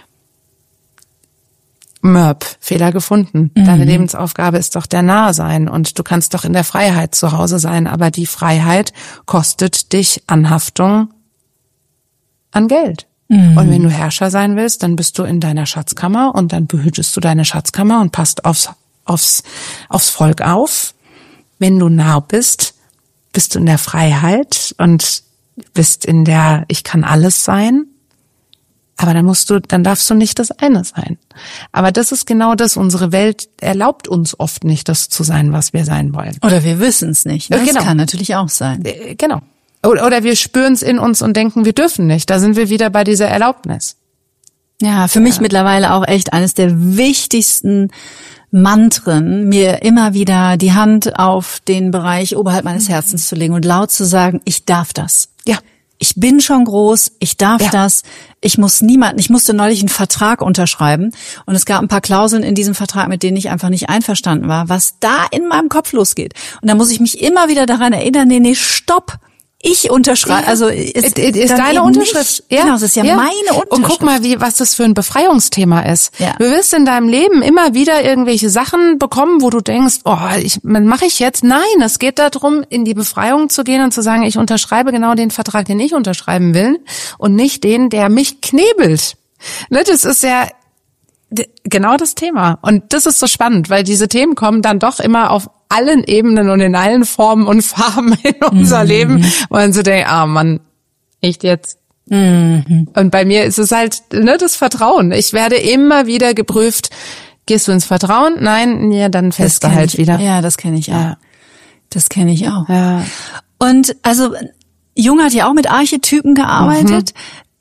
Mörb, Fehler gefunden. Mhm. Deine Lebensaufgabe ist doch der Narr sein, und du kannst doch in der Freiheit zu Hause sein, aber die Freiheit kostet dich Anhaftung an Geld. Mhm. Und wenn du Herrscher sein willst, dann bist du in deiner Schatzkammer, und dann behütest du deine Schatzkammer und passt aufs, aufs, aufs Volk auf. Wenn du Narr bist, bist du in der Freiheit und bist in der Ich kann alles sein. Aber dann musst du, dann darfst du nicht das eine sein. Aber das ist genau das. Unsere Welt erlaubt uns oft nicht, das zu sein, was wir sein wollen. Oder wir wissen es nicht. Das genau. kann natürlich auch sein. Genau. Oder wir spüren es in uns und denken, wir dürfen nicht. Da sind wir wieder bei dieser Erlaubnis. Ja, für mich ja. mittlerweile auch echt eines der wichtigsten Mantren, mir immer wieder die Hand auf den Bereich oberhalb meines Herzens zu legen und laut zu sagen, ich darf das. Ja. Ich bin schon groß, ich darf ja. das, ich muss niemanden, ich musste neulich einen Vertrag unterschreiben, und es gab ein paar Klauseln in diesem Vertrag, mit denen ich einfach nicht einverstanden war, was da in meinem Kopf losgeht. Und da muss ich mich immer wieder daran erinnern, nee, nee, stopp. Ich unterschreibe, ja. also ist, ist, ist deine Unterschrift. Ja. Genau, das ist ja, ja meine Unterschrift. Und guck mal, wie was das für ein Befreiungsthema ist. Ja. Du wirst in deinem Leben immer wieder irgendwelche Sachen bekommen, wo du denkst, oh, ich, mache ich jetzt? Nein, es geht darum, in die Befreiung zu gehen und zu sagen, ich unterschreibe genau den Vertrag, den ich unterschreiben will, und nicht den, der mich knebelt. Ne, das ist ja genau das Thema. Und das ist so spannend, weil diese Themen kommen dann doch immer auf allen Ebenen und in allen Formen und Farben in unser mhm. Leben, wo man so denkt, ah Mann, echt jetzt? Mhm. Und bei mir ist es halt, ne, das Vertrauen. Ich werde immer wieder geprüft, gehst du ins Vertrauen? Nein, ja, dann fällst du halt ich, wieder. Ja, das kenne ich auch. Ja. Das kenne ich auch. Ja. Und also Jung hat ja auch mit Archetypen gearbeitet. Mhm.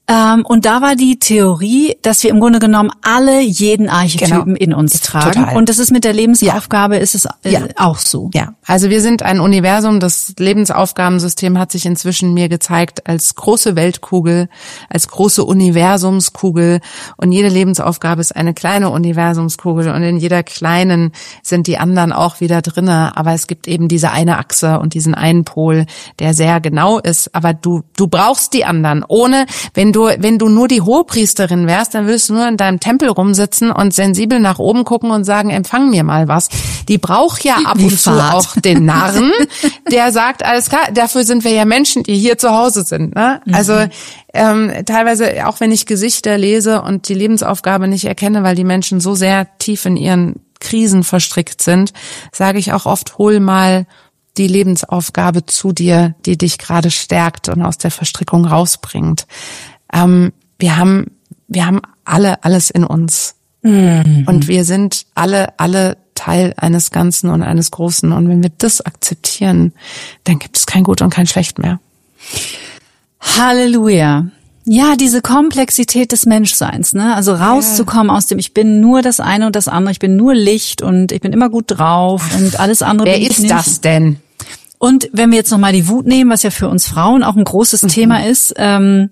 Ähm, und da war die Theorie, dass wir im Grunde genommen alle jeden Archetypen Genau. in uns tragen. Total. Und das ist mit der Lebensaufgabe, ja. ist es äh, ja. auch so. Ja, also wir sind ein Universum. Das Lebensaufgabensystem hat sich inzwischen mir gezeigt als große Weltkugel, als große Universumskugel. Und jede Lebensaufgabe ist eine kleine Universumskugel. Und in jeder kleinen sind die anderen auch wieder drinne. Aber es gibt eben diese eine Achse und diesen einen Pol, der sehr genau ist. Aber du, du brauchst die anderen. Ohne, wenn du, wenn du nur die Hohepriesterin wärst, dann würdest du nur in deinem Tempel rumsitzen und sensibel nach oben gucken und sagen, empfang mir mal was. Die braucht ja ab Die und zu Fahrt. auch den Narren, der sagt, alles klar, dafür sind wir ja Menschen, die hier zu Hause sind. Ne? Mhm. Also ähm, teilweise, auch wenn ich Gesichter lese und die Lebensaufgabe nicht erkenne, weil die Menschen so sehr tief in ihren Krisen verstrickt sind, sage ich auch oft, hol mal die Lebensaufgabe zu dir, die dich gerade stärkt und aus der Verstrickung rausbringt. Ähm, wir haben, wir haben alle alles in uns. Mhm. Und wir sind alle, alle Teil eines Ganzen und eines Großen. Und wenn wir das akzeptieren, dann gibt es kein Gut und kein Schlecht mehr. Halleluja. Ja, diese Komplexität des Menschseins, ne? Also rauszukommen ja. aus dem, ich bin nur das eine und das andere, ich bin nur Licht und ich bin immer gut drauf und alles andere Wer bin ich ist nicht. das denn? Und wenn wir jetzt nochmal die Wut nehmen, was ja für uns Frauen auch ein großes mhm. Thema ist, ähm,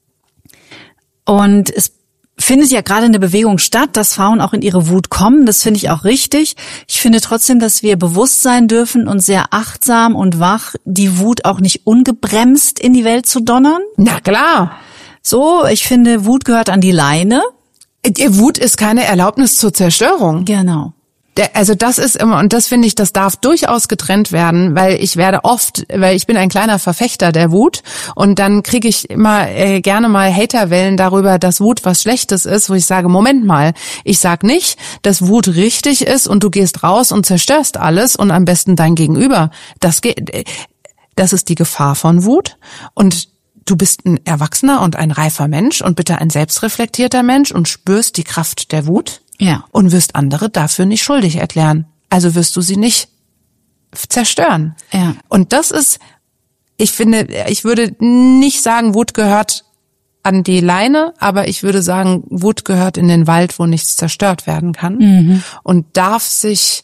und es findet ja gerade eine Bewegung statt, dass Frauen auch in ihre Wut kommen. Das finde ich auch richtig. Ich finde trotzdem, dass wir bewusst sein dürfen und sehr achtsam und wach, die Wut auch nicht ungebremst in die Welt zu donnern. Na klar. So, ich finde, Wut gehört an die Leine. Wut ist keine Erlaubnis zur Zerstörung. Genau. Der, also das ist immer, und das finde ich, das darf durchaus getrennt werden, weil ich werde oft, weil ich bin ein kleiner Verfechter der Wut und dann kriege ich immer äh, gerne mal Haterwellen darüber, dass Wut was Schlechtes ist, wo ich sage, Moment mal, ich sag nicht, dass Wut richtig ist und du gehst raus und zerstörst alles und am besten dein Gegenüber. Das geht, das ist die Gefahr von Wut und du bist ein erwachsener und ein reifer Mensch und bitte ein selbstreflektierter Mensch und spürst die Kraft der Wut. Ja. Und wirst andere dafür nicht schuldig erklären. Also wirst du sie nicht zerstören. Ja. Und das ist, ich finde, ich würde nicht sagen, Wut gehört an die Leine, aber ich würde sagen, Wut gehört in den Wald, wo nichts zerstört werden kann. Mhm. Und darf sich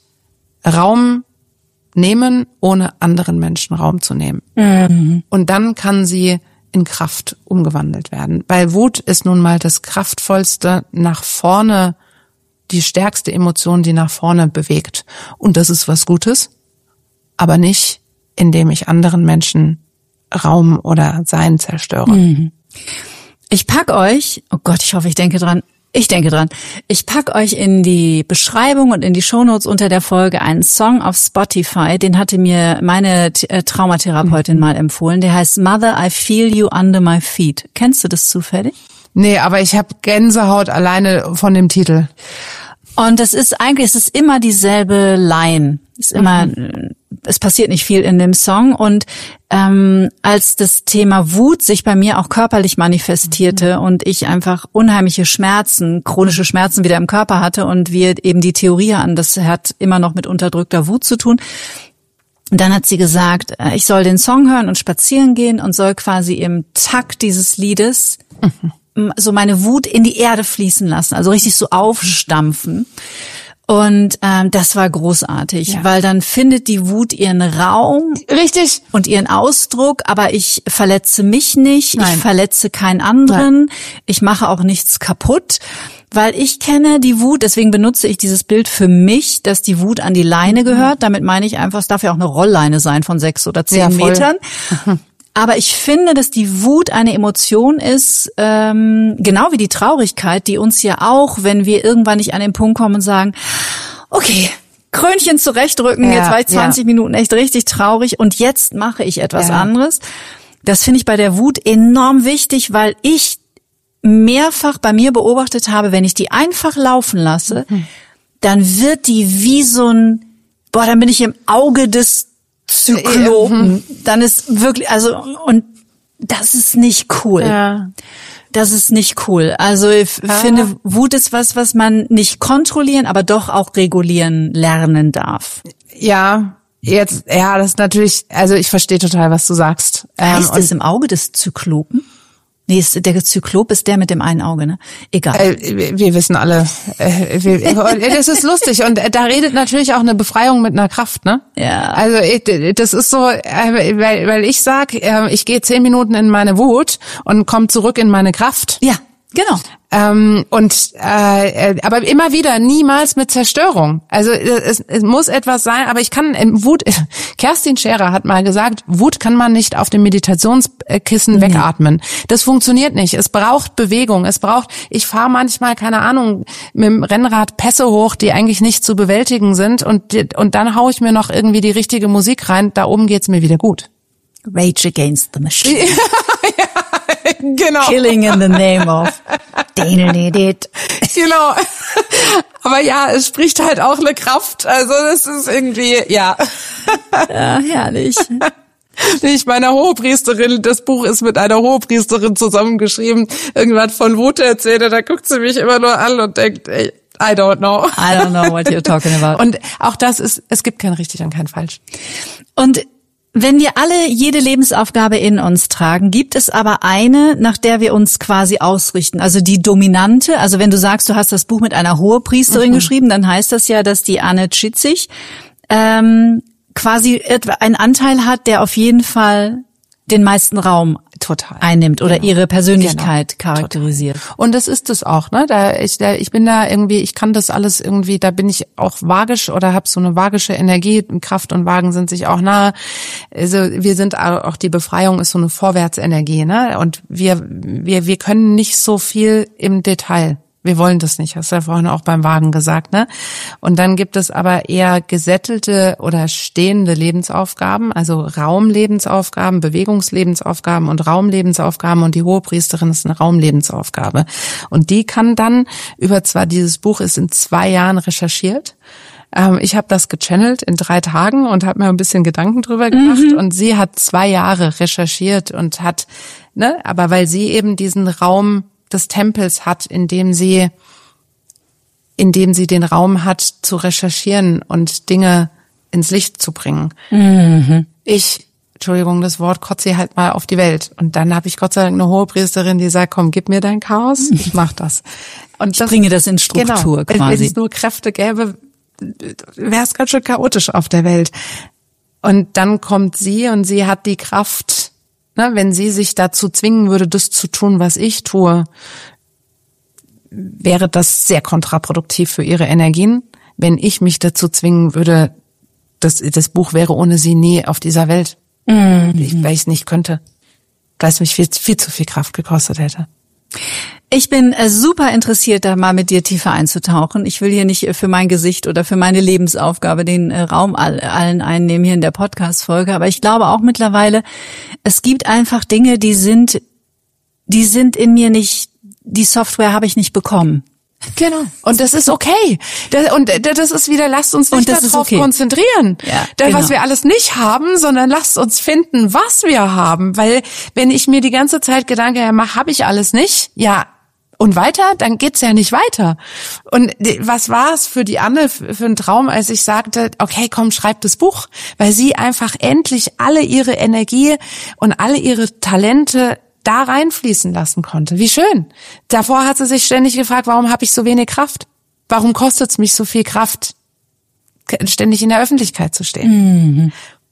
Raum nehmen, ohne anderen Menschen Raum zu nehmen. Mhm. Und dann kann sie in Kraft umgewandelt werden. Weil Wut ist nun mal das kraftvollste nach vorne, die stärkste Emotion, die nach vorne bewegt. Und das ist was Gutes, aber nicht, indem ich anderen Menschen Raum oder Sein zerstöre. Mhm. Ich pack euch, oh Gott, ich hoffe, ich denke dran, ich denke dran, ich pack euch in die Beschreibung und in die Shownotes unter der Folge einen Song auf Spotify, den hatte mir meine äh, Traumatherapeutin mhm. mal empfohlen, der heißt Mother, I Feel You Under My Feet. Kennst du das zufällig? Nee, aber ich habe Gänsehaut alleine von dem Titel. Und das ist eigentlich, es ist immer dieselbe Line. Es ist immer, mhm. es passiert nicht viel in dem Song. Und ähm, als das Thema Wut sich bei mir auch körperlich manifestierte mhm. und ich einfach unheimliche Schmerzen, chronische Schmerzen wieder im Körper hatte und wir eben die Theorie hatten, das hat immer noch mit unterdrückter Wut zu tun. Und dann hat sie gesagt, ich soll den Song hören und spazieren gehen und soll quasi im Takt dieses Liedes mhm. so meine Wut in die Erde fließen lassen, also richtig so aufstampfen. Und ähm, das war großartig, ja. weil dann findet die Wut ihren Raum. Richtig. Und ihren Ausdruck, aber ich verletze mich nicht, Nein. ich verletze keinen anderen, Nein. ich mache auch nichts kaputt, weil ich kenne die Wut, deswegen benutze ich dieses Bild für mich, dass die Wut an die Leine gehört. Damit meine ich einfach, es darf ja auch eine Rollleine sein von sechs oder zehn ja, Metern. Aber ich finde, dass die Wut eine Emotion ist, ähm, genau wie die Traurigkeit, die uns ja auch, wenn wir irgendwann nicht an den Punkt kommen und sagen, okay, Krönchen zurechtdrücken, ja, jetzt war ich zwanzig ja. Minuten echt richtig traurig und jetzt mache ich etwas ja. anderes. Das finde ich bei der Wut enorm wichtig, weil ich mehrfach bei mir beobachtet habe, wenn ich die einfach laufen lasse, mhm. dann wird die wie so ein, boah, dann bin ich im Auge des Zyklopen, dann ist wirklich, also, und das ist nicht cool. Ja. Das ist nicht cool. Also ich ja. finde, Wut ist was, was man nicht kontrollieren, aber doch auch regulieren lernen darf. Ja, jetzt, ja, das ist natürlich, also ich verstehe total, was du sagst. Heißt ähm, es im Auge des Zyklopen? Nee, ist, der Zyklop ist der mit dem einen Auge, ne? Egal. Äh, wir wissen alle. Äh, wir, das ist lustig. Und da redet natürlich auch eine Befreiung mit einer Kraft, ne? Ja. Also das ist so, weil, weil ich sag, ich gehe zehn Minuten in meine Wut und komme zurück in meine Kraft. Ja, genau. Ähm, und äh, aber immer wieder, niemals mit Zerstörung. Also es, es muss etwas sein, aber ich kann in Wut, Kerstin Scherer hat mal gesagt, Wut kann man nicht auf dem Meditationskissen nee. wegatmen. Das funktioniert nicht. Es braucht Bewegung. Es braucht, ich fahre manchmal, keine Ahnung, mit dem Rennrad Pässe hoch, die eigentlich nicht zu bewältigen sind und, und dann hau ich mir noch irgendwie die richtige Musik rein, da oben geht's mir wieder gut. Rage Against the Machine. Genau. Killing in the name of. Genau. Aber ja, es spricht halt auch eine Kraft. Also das ist irgendwie, ja. Ja, herrlich. Ich meiner Hohepriesterin, das Buch ist mit einer Hohepriesterin zusammengeschrieben, irgendwas von Wut erzählt, da guckt sie mich immer nur an und denkt, ey, I don't know. I don't know what you're talking about. Und auch das ist, es gibt kein richtig und kein falsch. Und wenn wir alle jede Lebensaufgabe in uns tragen, gibt es aber eine, nach der wir uns quasi ausrichten. Also die dominante, also wenn du sagst, du hast das Buch mit einer Hohepriesterin mhm. geschrieben, dann heißt das ja, dass die Anne Tschizig ähm, quasi einen Anteil hat, der auf jeden Fall den meisten Raum total einnimmt oder genau. ihre Persönlichkeit genau. charakterisiert. Total. Und das ist es auch, ne? Da ich, da ich bin da irgendwie, ich kann das alles irgendwie, da bin ich auch vagisch oder habe so eine vagische Energie. Kraft und Wagen sind sich auch nahe. Also wir sind auch, die Befreiung ist so eine Vorwärtsenergie, ne? Und wir wir wir können nicht so viel im Detail. Wir wollen das nicht, hast du ja vorhin auch beim Wagen gesagt, ne? Und dann gibt es aber eher gesättelte oder stehende Lebensaufgaben, also Raumlebensaufgaben, Bewegungslebensaufgaben und Raumlebensaufgaben, und die Hohepriesterin ist eine Raumlebensaufgabe. Und die kann dann über, zwar dieses Buch ist in zwei Jahren recherchiert, ähm, ich habe das gechannelt in drei Tagen und habe mir ein bisschen Gedanken drüber gemacht, mhm. und sie hat zwei Jahre recherchiert und hat, ne, aber weil sie eben diesen Raum des Tempels hat, in dem sie, in dem sie den Raum hat, zu recherchieren und Dinge ins Licht zu bringen. Mhm. Ich, Entschuldigung, das Wort kotze sie halt mal auf die Welt. Und dann habe ich Gott sei Dank eine Hohepriesterin, die sagt, komm, gib mir dein Chaos, ich mach das. Und ich das, bringe das in Struktur, genau, quasi. Wenn es nur Kräfte gäbe, wäre es ganz schön chaotisch auf der Welt. Und dann kommt sie und sie hat die Kraft. Na, wenn sie sich dazu zwingen würde, das zu tun, was ich tue, wäre das sehr kontraproduktiv für ihre Energien. Wenn ich mich dazu zwingen würde, das, das Buch wäre ohne sie nie auf dieser Welt, mhm. ich, weil ich es nicht könnte, weil es mich viel, viel zu viel Kraft gekostet hätte. Ich bin super interessiert, da mal mit dir tiefer einzutauchen. Ich will hier nicht für mein Gesicht oder für meine Lebensaufgabe den Raum allen einnehmen hier in der Podcast-Folge. Aber ich glaube auch mittlerweile, es gibt einfach Dinge, die sind, die sind in mir nicht, die Software habe ich nicht bekommen. Genau. Und das ist okay. Das, und das ist wieder, lasst uns nicht darauf okay. konzentrieren, ja, das, genau. was wir alles nicht haben, sondern lasst uns finden, was wir haben. Weil wenn ich mir die ganze Zeit Gedanken mache, habe ich alles nicht? Ja. Und weiter? Dann geht's ja nicht weiter. Und was war es für die Anne für einen Traum, als ich sagte, okay, komm, schreib das Buch, weil sie einfach endlich alle ihre Energie und alle ihre Talente da reinfließen lassen konnte. Wie schön. Davor hat sie sich ständig gefragt, warum habe ich so wenig Kraft? Warum kostet es mich so viel Kraft, ständig in der Öffentlichkeit zu stehen? Mhm.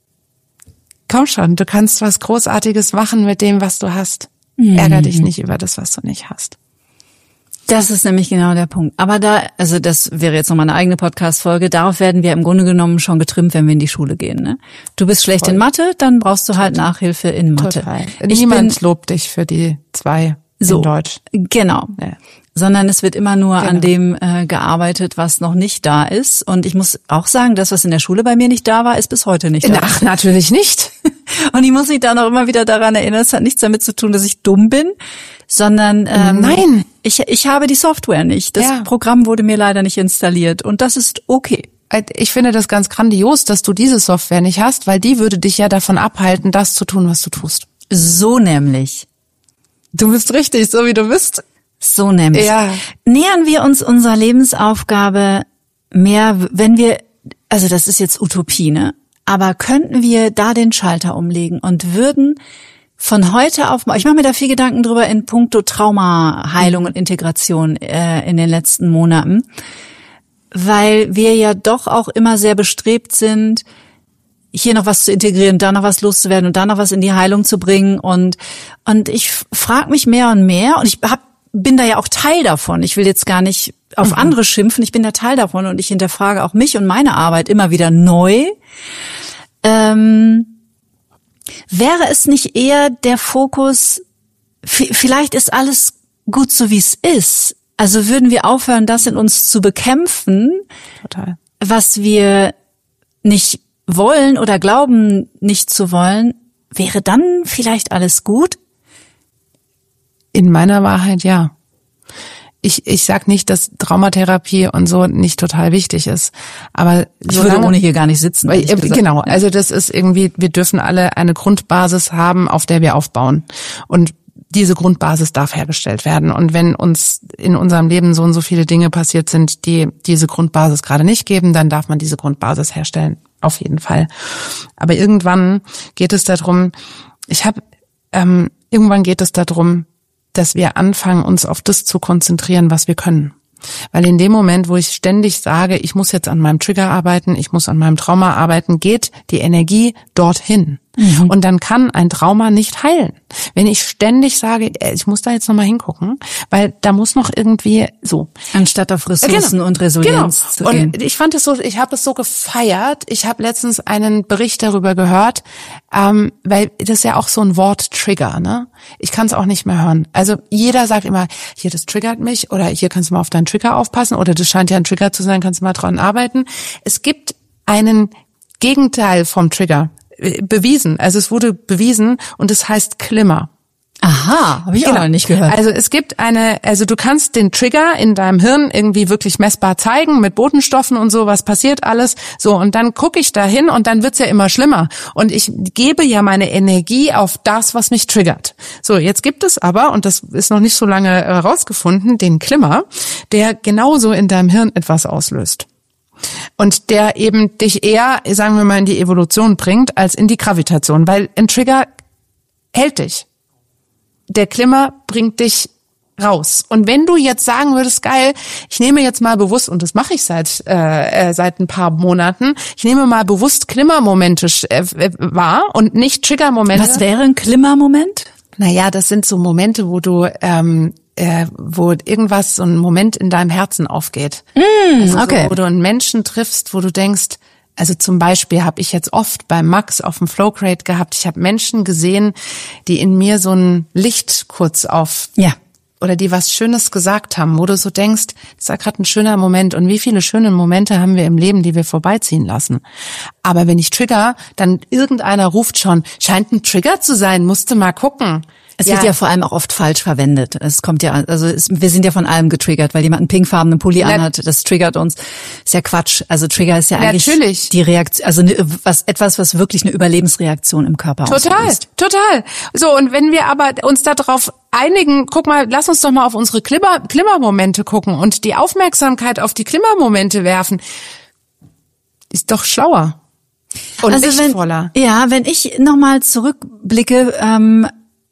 Komm schon, du kannst was Großartiges machen mit dem, was du hast. Mhm. Ärger dich nicht über das, was du nicht hast. Das ist nämlich genau der Punkt. Aber da, also das wäre jetzt nochmal eine eigene Podcast-Folge, darauf werden wir im Grunde genommen schon getrimmt, wenn wir in die Schule gehen. Ne? Du bist schlecht Voll. in Mathe, dann brauchst du halt Nachhilfe in Mathe. Total. Niemand bin, lobt dich für die zwei so, in Deutsch. Genau. Ja. Sondern es wird immer nur genau. an dem äh, gearbeitet, was noch nicht da ist. Und ich muss auch sagen, das, was in der Schule bei mir nicht da war, ist bis heute nicht da. Ach, natürlich nicht. Und ich muss mich dann auch immer wieder daran erinnern, es hat nichts damit zu tun, dass ich dumm bin, sondern ähm, nein, ich ich habe die Software nicht. Das ja. Programm wurde mir leider nicht installiert und das ist okay. Ich finde das ganz grandios, dass du diese Software nicht hast, weil die würde dich ja davon abhalten, das zu tun, was du tust. So nämlich. Du bist richtig, so wie du bist. So nämlich. Ja. Nähern wir uns unserer Lebensaufgabe mehr, wenn wir, also das ist jetzt Utopie, ne? Aber könnten wir da den Schalter umlegen und würden von heute auf, ich mache mir da viel Gedanken drüber in puncto Traumaheilung und Integration äh, in den letzten Monaten, weil wir ja doch auch immer sehr bestrebt sind, hier noch was zu integrieren, da noch was loszuwerden und da noch was in die Heilung zu bringen. Und und ich frage mich mehr und mehr, und ich hab, bin da ja auch Teil davon. Ich will jetzt gar nicht auf mhm. andere schimpfen, ich bin da Teil davon und ich hinterfrage auch mich und meine Arbeit immer wieder neu. Ähm, wäre es nicht eher der Fokus, f- vielleicht ist alles gut so, wie es ist. Also würden wir aufhören, das in uns zu bekämpfen, Total. was wir nicht wollen oder glauben nicht zu wollen, wäre dann vielleicht alles gut? In meiner Wahrheit ja. Ich, ich sag nicht, dass Traumatherapie und so nicht total wichtig ist, aber ich würde ohne hier gar nicht sitzen. Weil, genau, also das ist irgendwie, wir dürfen alle eine Grundbasis haben, auf der wir aufbauen, und diese Grundbasis darf hergestellt werden. Und wenn uns in unserem Leben so und so viele Dinge passiert sind, die diese Grundbasis gerade nicht geben, dann darf man diese Grundbasis herstellen, auf jeden Fall. Aber irgendwann geht es darum, ich habe, ähm, irgendwann geht es darum, dass wir anfangen, uns auf das zu konzentrieren, was wir können. Weil in dem Moment, wo ich ständig sage, ich muss jetzt an meinem Trigger arbeiten, ich muss an meinem Trauma arbeiten, geht die Energie dorthin. Mhm. Und dann kann ein Trauma nicht heilen. Wenn ich ständig sage, ich muss da jetzt nochmal hingucken, weil da muss noch irgendwie so. Anstatt auf Ressourcen genau. und Resilienz genau. zu gehen. Und ich fand es so, ich habe es so gefeiert. Ich habe letztens einen Bericht darüber gehört, ähm, weil das ist ja auch so ein Wort Trigger, ne? Ich kann es auch nicht mehr hören. Also jeder sagt immer, hier, das triggert mich, oder hier kannst du mal auf deinen Trigger aufpassen, oder das scheint ja ein Trigger zu sein, kannst du mal dran arbeiten. Es gibt einen Gegenteil vom Trigger. Bewiesen, also es wurde bewiesen, und es heißt Glimmer. Aha, habe ich genau. auch noch nicht gehört. Also es gibt eine, also du kannst den Trigger in deinem Hirn irgendwie wirklich messbar zeigen mit Botenstoffen und so, was passiert alles. So, und dann gucke ich da hin und dann wird's ja immer schlimmer. Und ich gebe ja meine Energie auf das, was mich triggert. So, jetzt gibt es aber, und das ist noch nicht so lange herausgefunden, den Glimmer, der genauso in deinem Hirn etwas auslöst. Und der eben dich eher, sagen wir mal, in die Evolution bringt, als in die Gravitation. Weil ein Trigger hält dich. Der Glimmer bringt dich raus. Und wenn du jetzt sagen würdest, geil, ich nehme jetzt mal bewusst, und das mache ich seit äh, seit ein paar Monaten, ich nehme mal bewusst Glimmermomente äh, wahr und nicht Triggermomente. Was wäre ein Glimmermoment? Naja, das sind so Momente, wo du ähm, Äh, wo irgendwas, so ein Moment in deinem Herzen aufgeht. Mm, also okay. so, wo du einen Menschen triffst, wo du denkst, also zum Beispiel habe ich jetzt oft bei Max auf dem Flow Crate gehabt, ich habe Menschen gesehen, die in mir so ein Licht kurz auf, ja, oder die was Schönes gesagt haben, wo du so denkst, das war gerade ein schöner Moment, und wie viele schöne Momente haben wir im Leben, die wir vorbeiziehen lassen. Aber wenn ich trigger, dann irgendeiner ruft schon, scheint ein Trigger zu sein, musst du mal gucken. Es ja. wird ja vor allem auch oft falsch verwendet. Es kommt ja, also es, wir sind ja von allem getriggert, weil jemand einen pinkfarbenen Pulli Na, anhat, das triggert uns. Ist ja Quatsch. Also Trigger ist ja eigentlich natürlich. die Reaktion, also ne, was etwas, was wirklich eine Überlebensreaktion im Körper Total, auslöst. Total. So, und wenn wir aber uns darauf einigen, guck mal, lass uns doch mal auf unsere Glimmer, Glimmermomente gucken und die Aufmerksamkeit auf die Glimmermomente werfen, ist doch schlauer und also lichtvoller. Wenn, ja, wenn ich nochmal zurückblicke, ähm,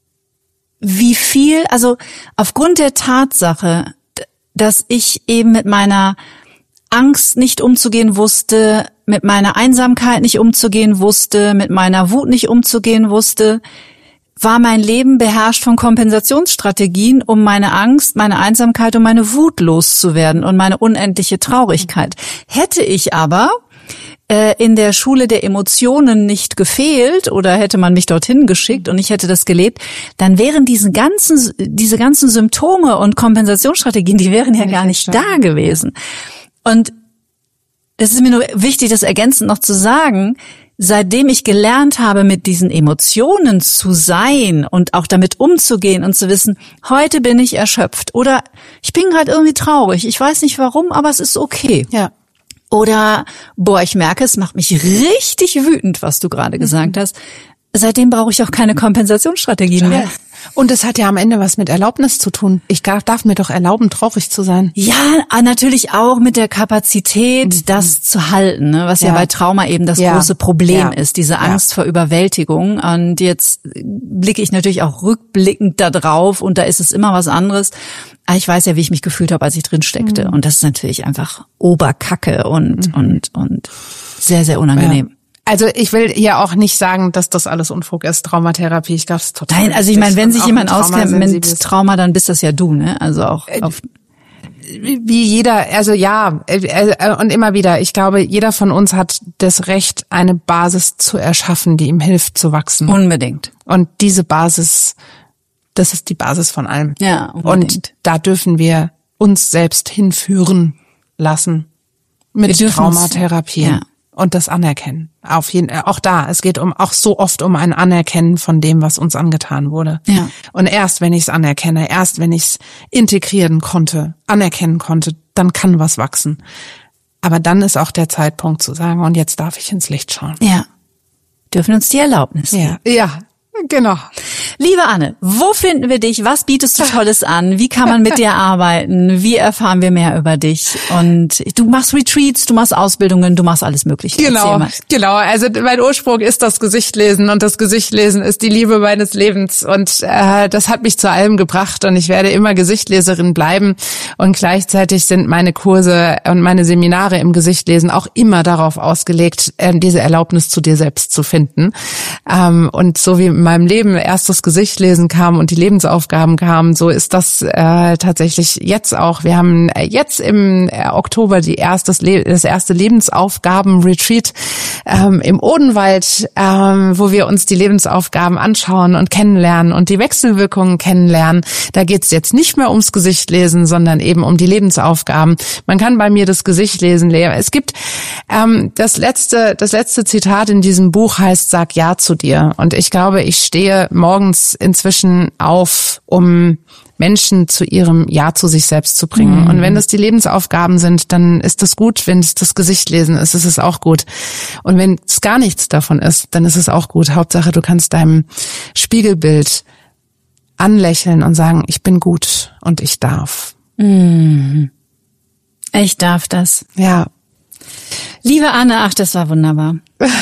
wie viel, also aufgrund der Tatsache, dass ich eben mit meiner Angst nicht umzugehen wusste, mit meiner Einsamkeit nicht umzugehen wusste, mit meiner Wut nicht umzugehen wusste, war mein Leben beherrscht von Kompensationsstrategien, um meine Angst, meine Einsamkeit und meine Wut loszuwerden und meine unendliche Traurigkeit. Hätte ich aber in der Schule der Emotionen nicht gefehlt oder hätte man mich dorthin geschickt und ich hätte das gelebt, dann wären diese ganzen, diese ganzen Symptome und Kompensationsstrategien, die wären ja gar nicht da gewesen. Und es ist mir nur wichtig, das ergänzend noch zu sagen, seitdem ich gelernt habe, mit diesen Emotionen zu sein und auch damit umzugehen und zu wissen, heute bin ich erschöpft oder ich bin gerade irgendwie traurig, ich weiß nicht warum, aber es ist okay. Ja. Oder, boah, ich merke, es macht mich richtig wütend, was du gerade gesagt hast. Seitdem brauche ich auch keine Kompensationsstrategien mehr. Und es hat ja am Ende was mit Erlaubnis zu tun. Ich darf mir doch erlauben, traurig zu sein. Ja, natürlich auch mit der Kapazität, mhm. das zu halten, ne? Was ja. ja bei Trauma eben das ja. große Problem ja. ist, diese Angst ja. vor Überwältigung. Und jetzt blicke ich natürlich auch rückblickend da drauf und da ist es immer was anderes. Aber ich weiß ja, wie ich mich gefühlt habe, als ich drin steckte. Mhm. Und das ist natürlich einfach Oberkacke und, mhm. und, und sehr, sehr unangenehm. Ja. Also ich will hier auch nicht sagen, dass das alles Unfug ist, Traumatherapie. Ich glaube, es ist total. Nein, also ich meine, wenn sich jemand auskennt mit Trauma, dann bist das ja du, ne? Also auch auf wie jeder, also ja, und immer wieder, ich glaube, jeder von uns hat das Recht, eine Basis zu erschaffen, die ihm hilft zu wachsen. Unbedingt. Und diese Basis, das ist die Basis von allem. Ja, unbedingt. Und da dürfen wir uns selbst hinführen lassen mit Traumatherapie. Ja. Und das Anerkennen. Auf jeden, auch da, es geht um auch so oft um ein Anerkennen von dem, was uns angetan wurde. Ja. Und erst wenn ich es anerkenne, erst wenn ich es integrieren konnte, anerkennen konnte, dann kann was wachsen. Aber dann ist auch der Zeitpunkt zu sagen, und jetzt darf ich ins Licht schauen. Ja. Dürfen uns die Erlaubnis geben. Ja. Ja. Genau. Liebe Anne, wo finden wir dich? Was bietest du Tolles an? Wie kann man mit dir arbeiten? Wie erfahren wir mehr über dich? Und du machst Retreats, du machst Ausbildungen, du machst alles Mögliche. Genau, genau. Also mein Ursprung ist das Gesichtlesen und das Gesichtlesen ist die Liebe meines Lebens und äh, das hat mich zu allem gebracht und ich werde immer Gesichtleserin bleiben und gleichzeitig sind meine Kurse und meine Seminare im Gesichtlesen auch immer darauf ausgelegt, äh, diese Erlaubnis zu dir selbst zu finden. Ähm, und so wie in meinem Leben erst das Gesichtlesen kam und die Lebensaufgaben kamen, so ist das äh, tatsächlich jetzt auch. Wir haben jetzt im Oktober die erstes Le- das erste Lebensaufgaben-Retreat ähm, im Odenwald, ähm, wo wir uns die Lebensaufgaben anschauen und kennenlernen und die Wechselwirkungen kennenlernen. Da geht's jetzt nicht mehr ums Gesichtlesen, sondern eben um die Lebensaufgaben. Man kann bei mir das Gesichtlesen lernen. Es gibt ähm, das letzte, das letzte Zitat in diesem Buch heißt, sag Ja zu dir. Und ich glaube, ich stehe morgens inzwischen auf, um Menschen zu ihrem Ja zu sich selbst zu bringen. Mhm. Und wenn das die Lebensaufgaben sind, dann ist das gut. Wenn es das Gesichtlesen ist, ist es auch gut. Und wenn es gar nichts davon ist, dann ist es auch gut. Hauptsache, du kannst deinem Spiegelbild anlächeln und sagen, ich bin gut und ich darf. Mhm. Ich darf das. Ja. Liebe Anne, ach, das war wunderbar.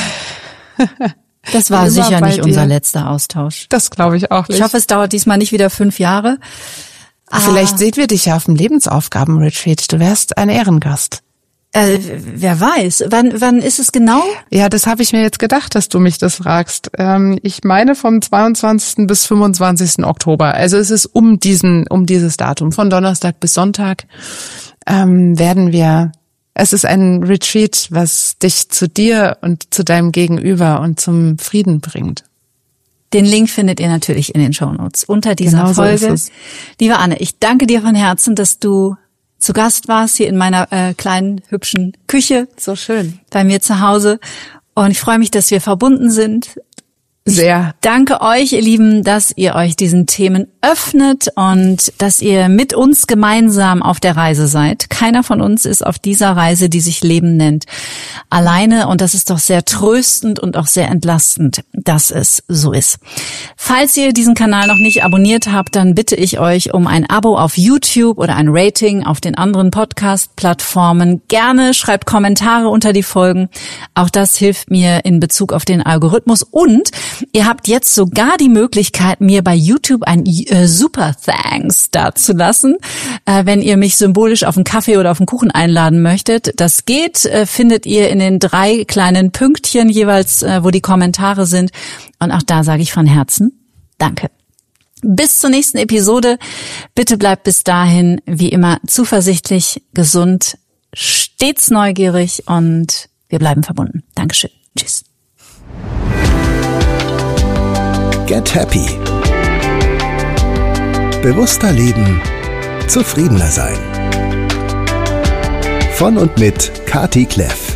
Das war sicher nicht unser letzter Austausch. Das glaube ich auch nicht. Ich hoffe, es dauert diesmal nicht wieder fünf Jahre. Vielleicht ah. sehen wir dich ja auf dem Lebensaufgaben-Retreat. Du wärst ein Ehrengast. Äh, wer weiß. Wann, wann ist es genau? Ja, das habe ich mir jetzt gedacht, dass du mich das fragst. Ähm, ich meine vom zweiundzwanzigsten bis fünfundzwanzigsten Oktober. Also es ist um diesen, um dieses Datum. Von Donnerstag bis Sonntag ähm, werden wir... Es ist ein Retreat, was dich zu dir und zu deinem Gegenüber und zum Frieden bringt. Den Link findet ihr natürlich in den Shownotes unter dieser genau Folge. So ist es. Liebe Anne, ich danke dir von Herzen, dass du zu Gast warst hier in meiner äh, kleinen, hübschen Küche. So schön. Bei mir zu Hause. Und ich freue mich, dass wir verbunden sind. Sehr. Ich danke euch, ihr Lieben, dass ihr euch diesen Themen öffnet und dass ihr mit uns gemeinsam auf der Reise seid. Keiner von uns ist auf dieser Reise, die sich Leben nennt, alleine. Und das ist doch sehr tröstend und auch sehr entlastend, dass es so ist. Falls ihr diesen Kanal noch nicht abonniert habt, dann bitte ich euch um ein Abo auf YouTube oder ein Rating auf den anderen Podcast-Plattformen. Gerne schreibt Kommentare unter die Folgen. Auch das hilft mir in Bezug auf den Algorithmus. Und ihr habt jetzt sogar die Möglichkeit, mir bei YouTube ein äh, Super Thanks dazulassen, äh, wenn ihr mich symbolisch auf einen Kaffee oder auf einen Kuchen einladen möchtet. Das geht, äh, findet ihr in den drei kleinen Pünktchen jeweils, äh, wo die Kommentare sind. Und auch da sage ich von Herzen Danke. Bis zur nächsten Episode. Bitte bleibt bis dahin wie immer zuversichtlich, gesund, stets neugierig und wir bleiben verbunden. Dankeschön. Tschüss. Get Happy. Bewusster leben, zufriedener sein. Von und mit Kati Kleff.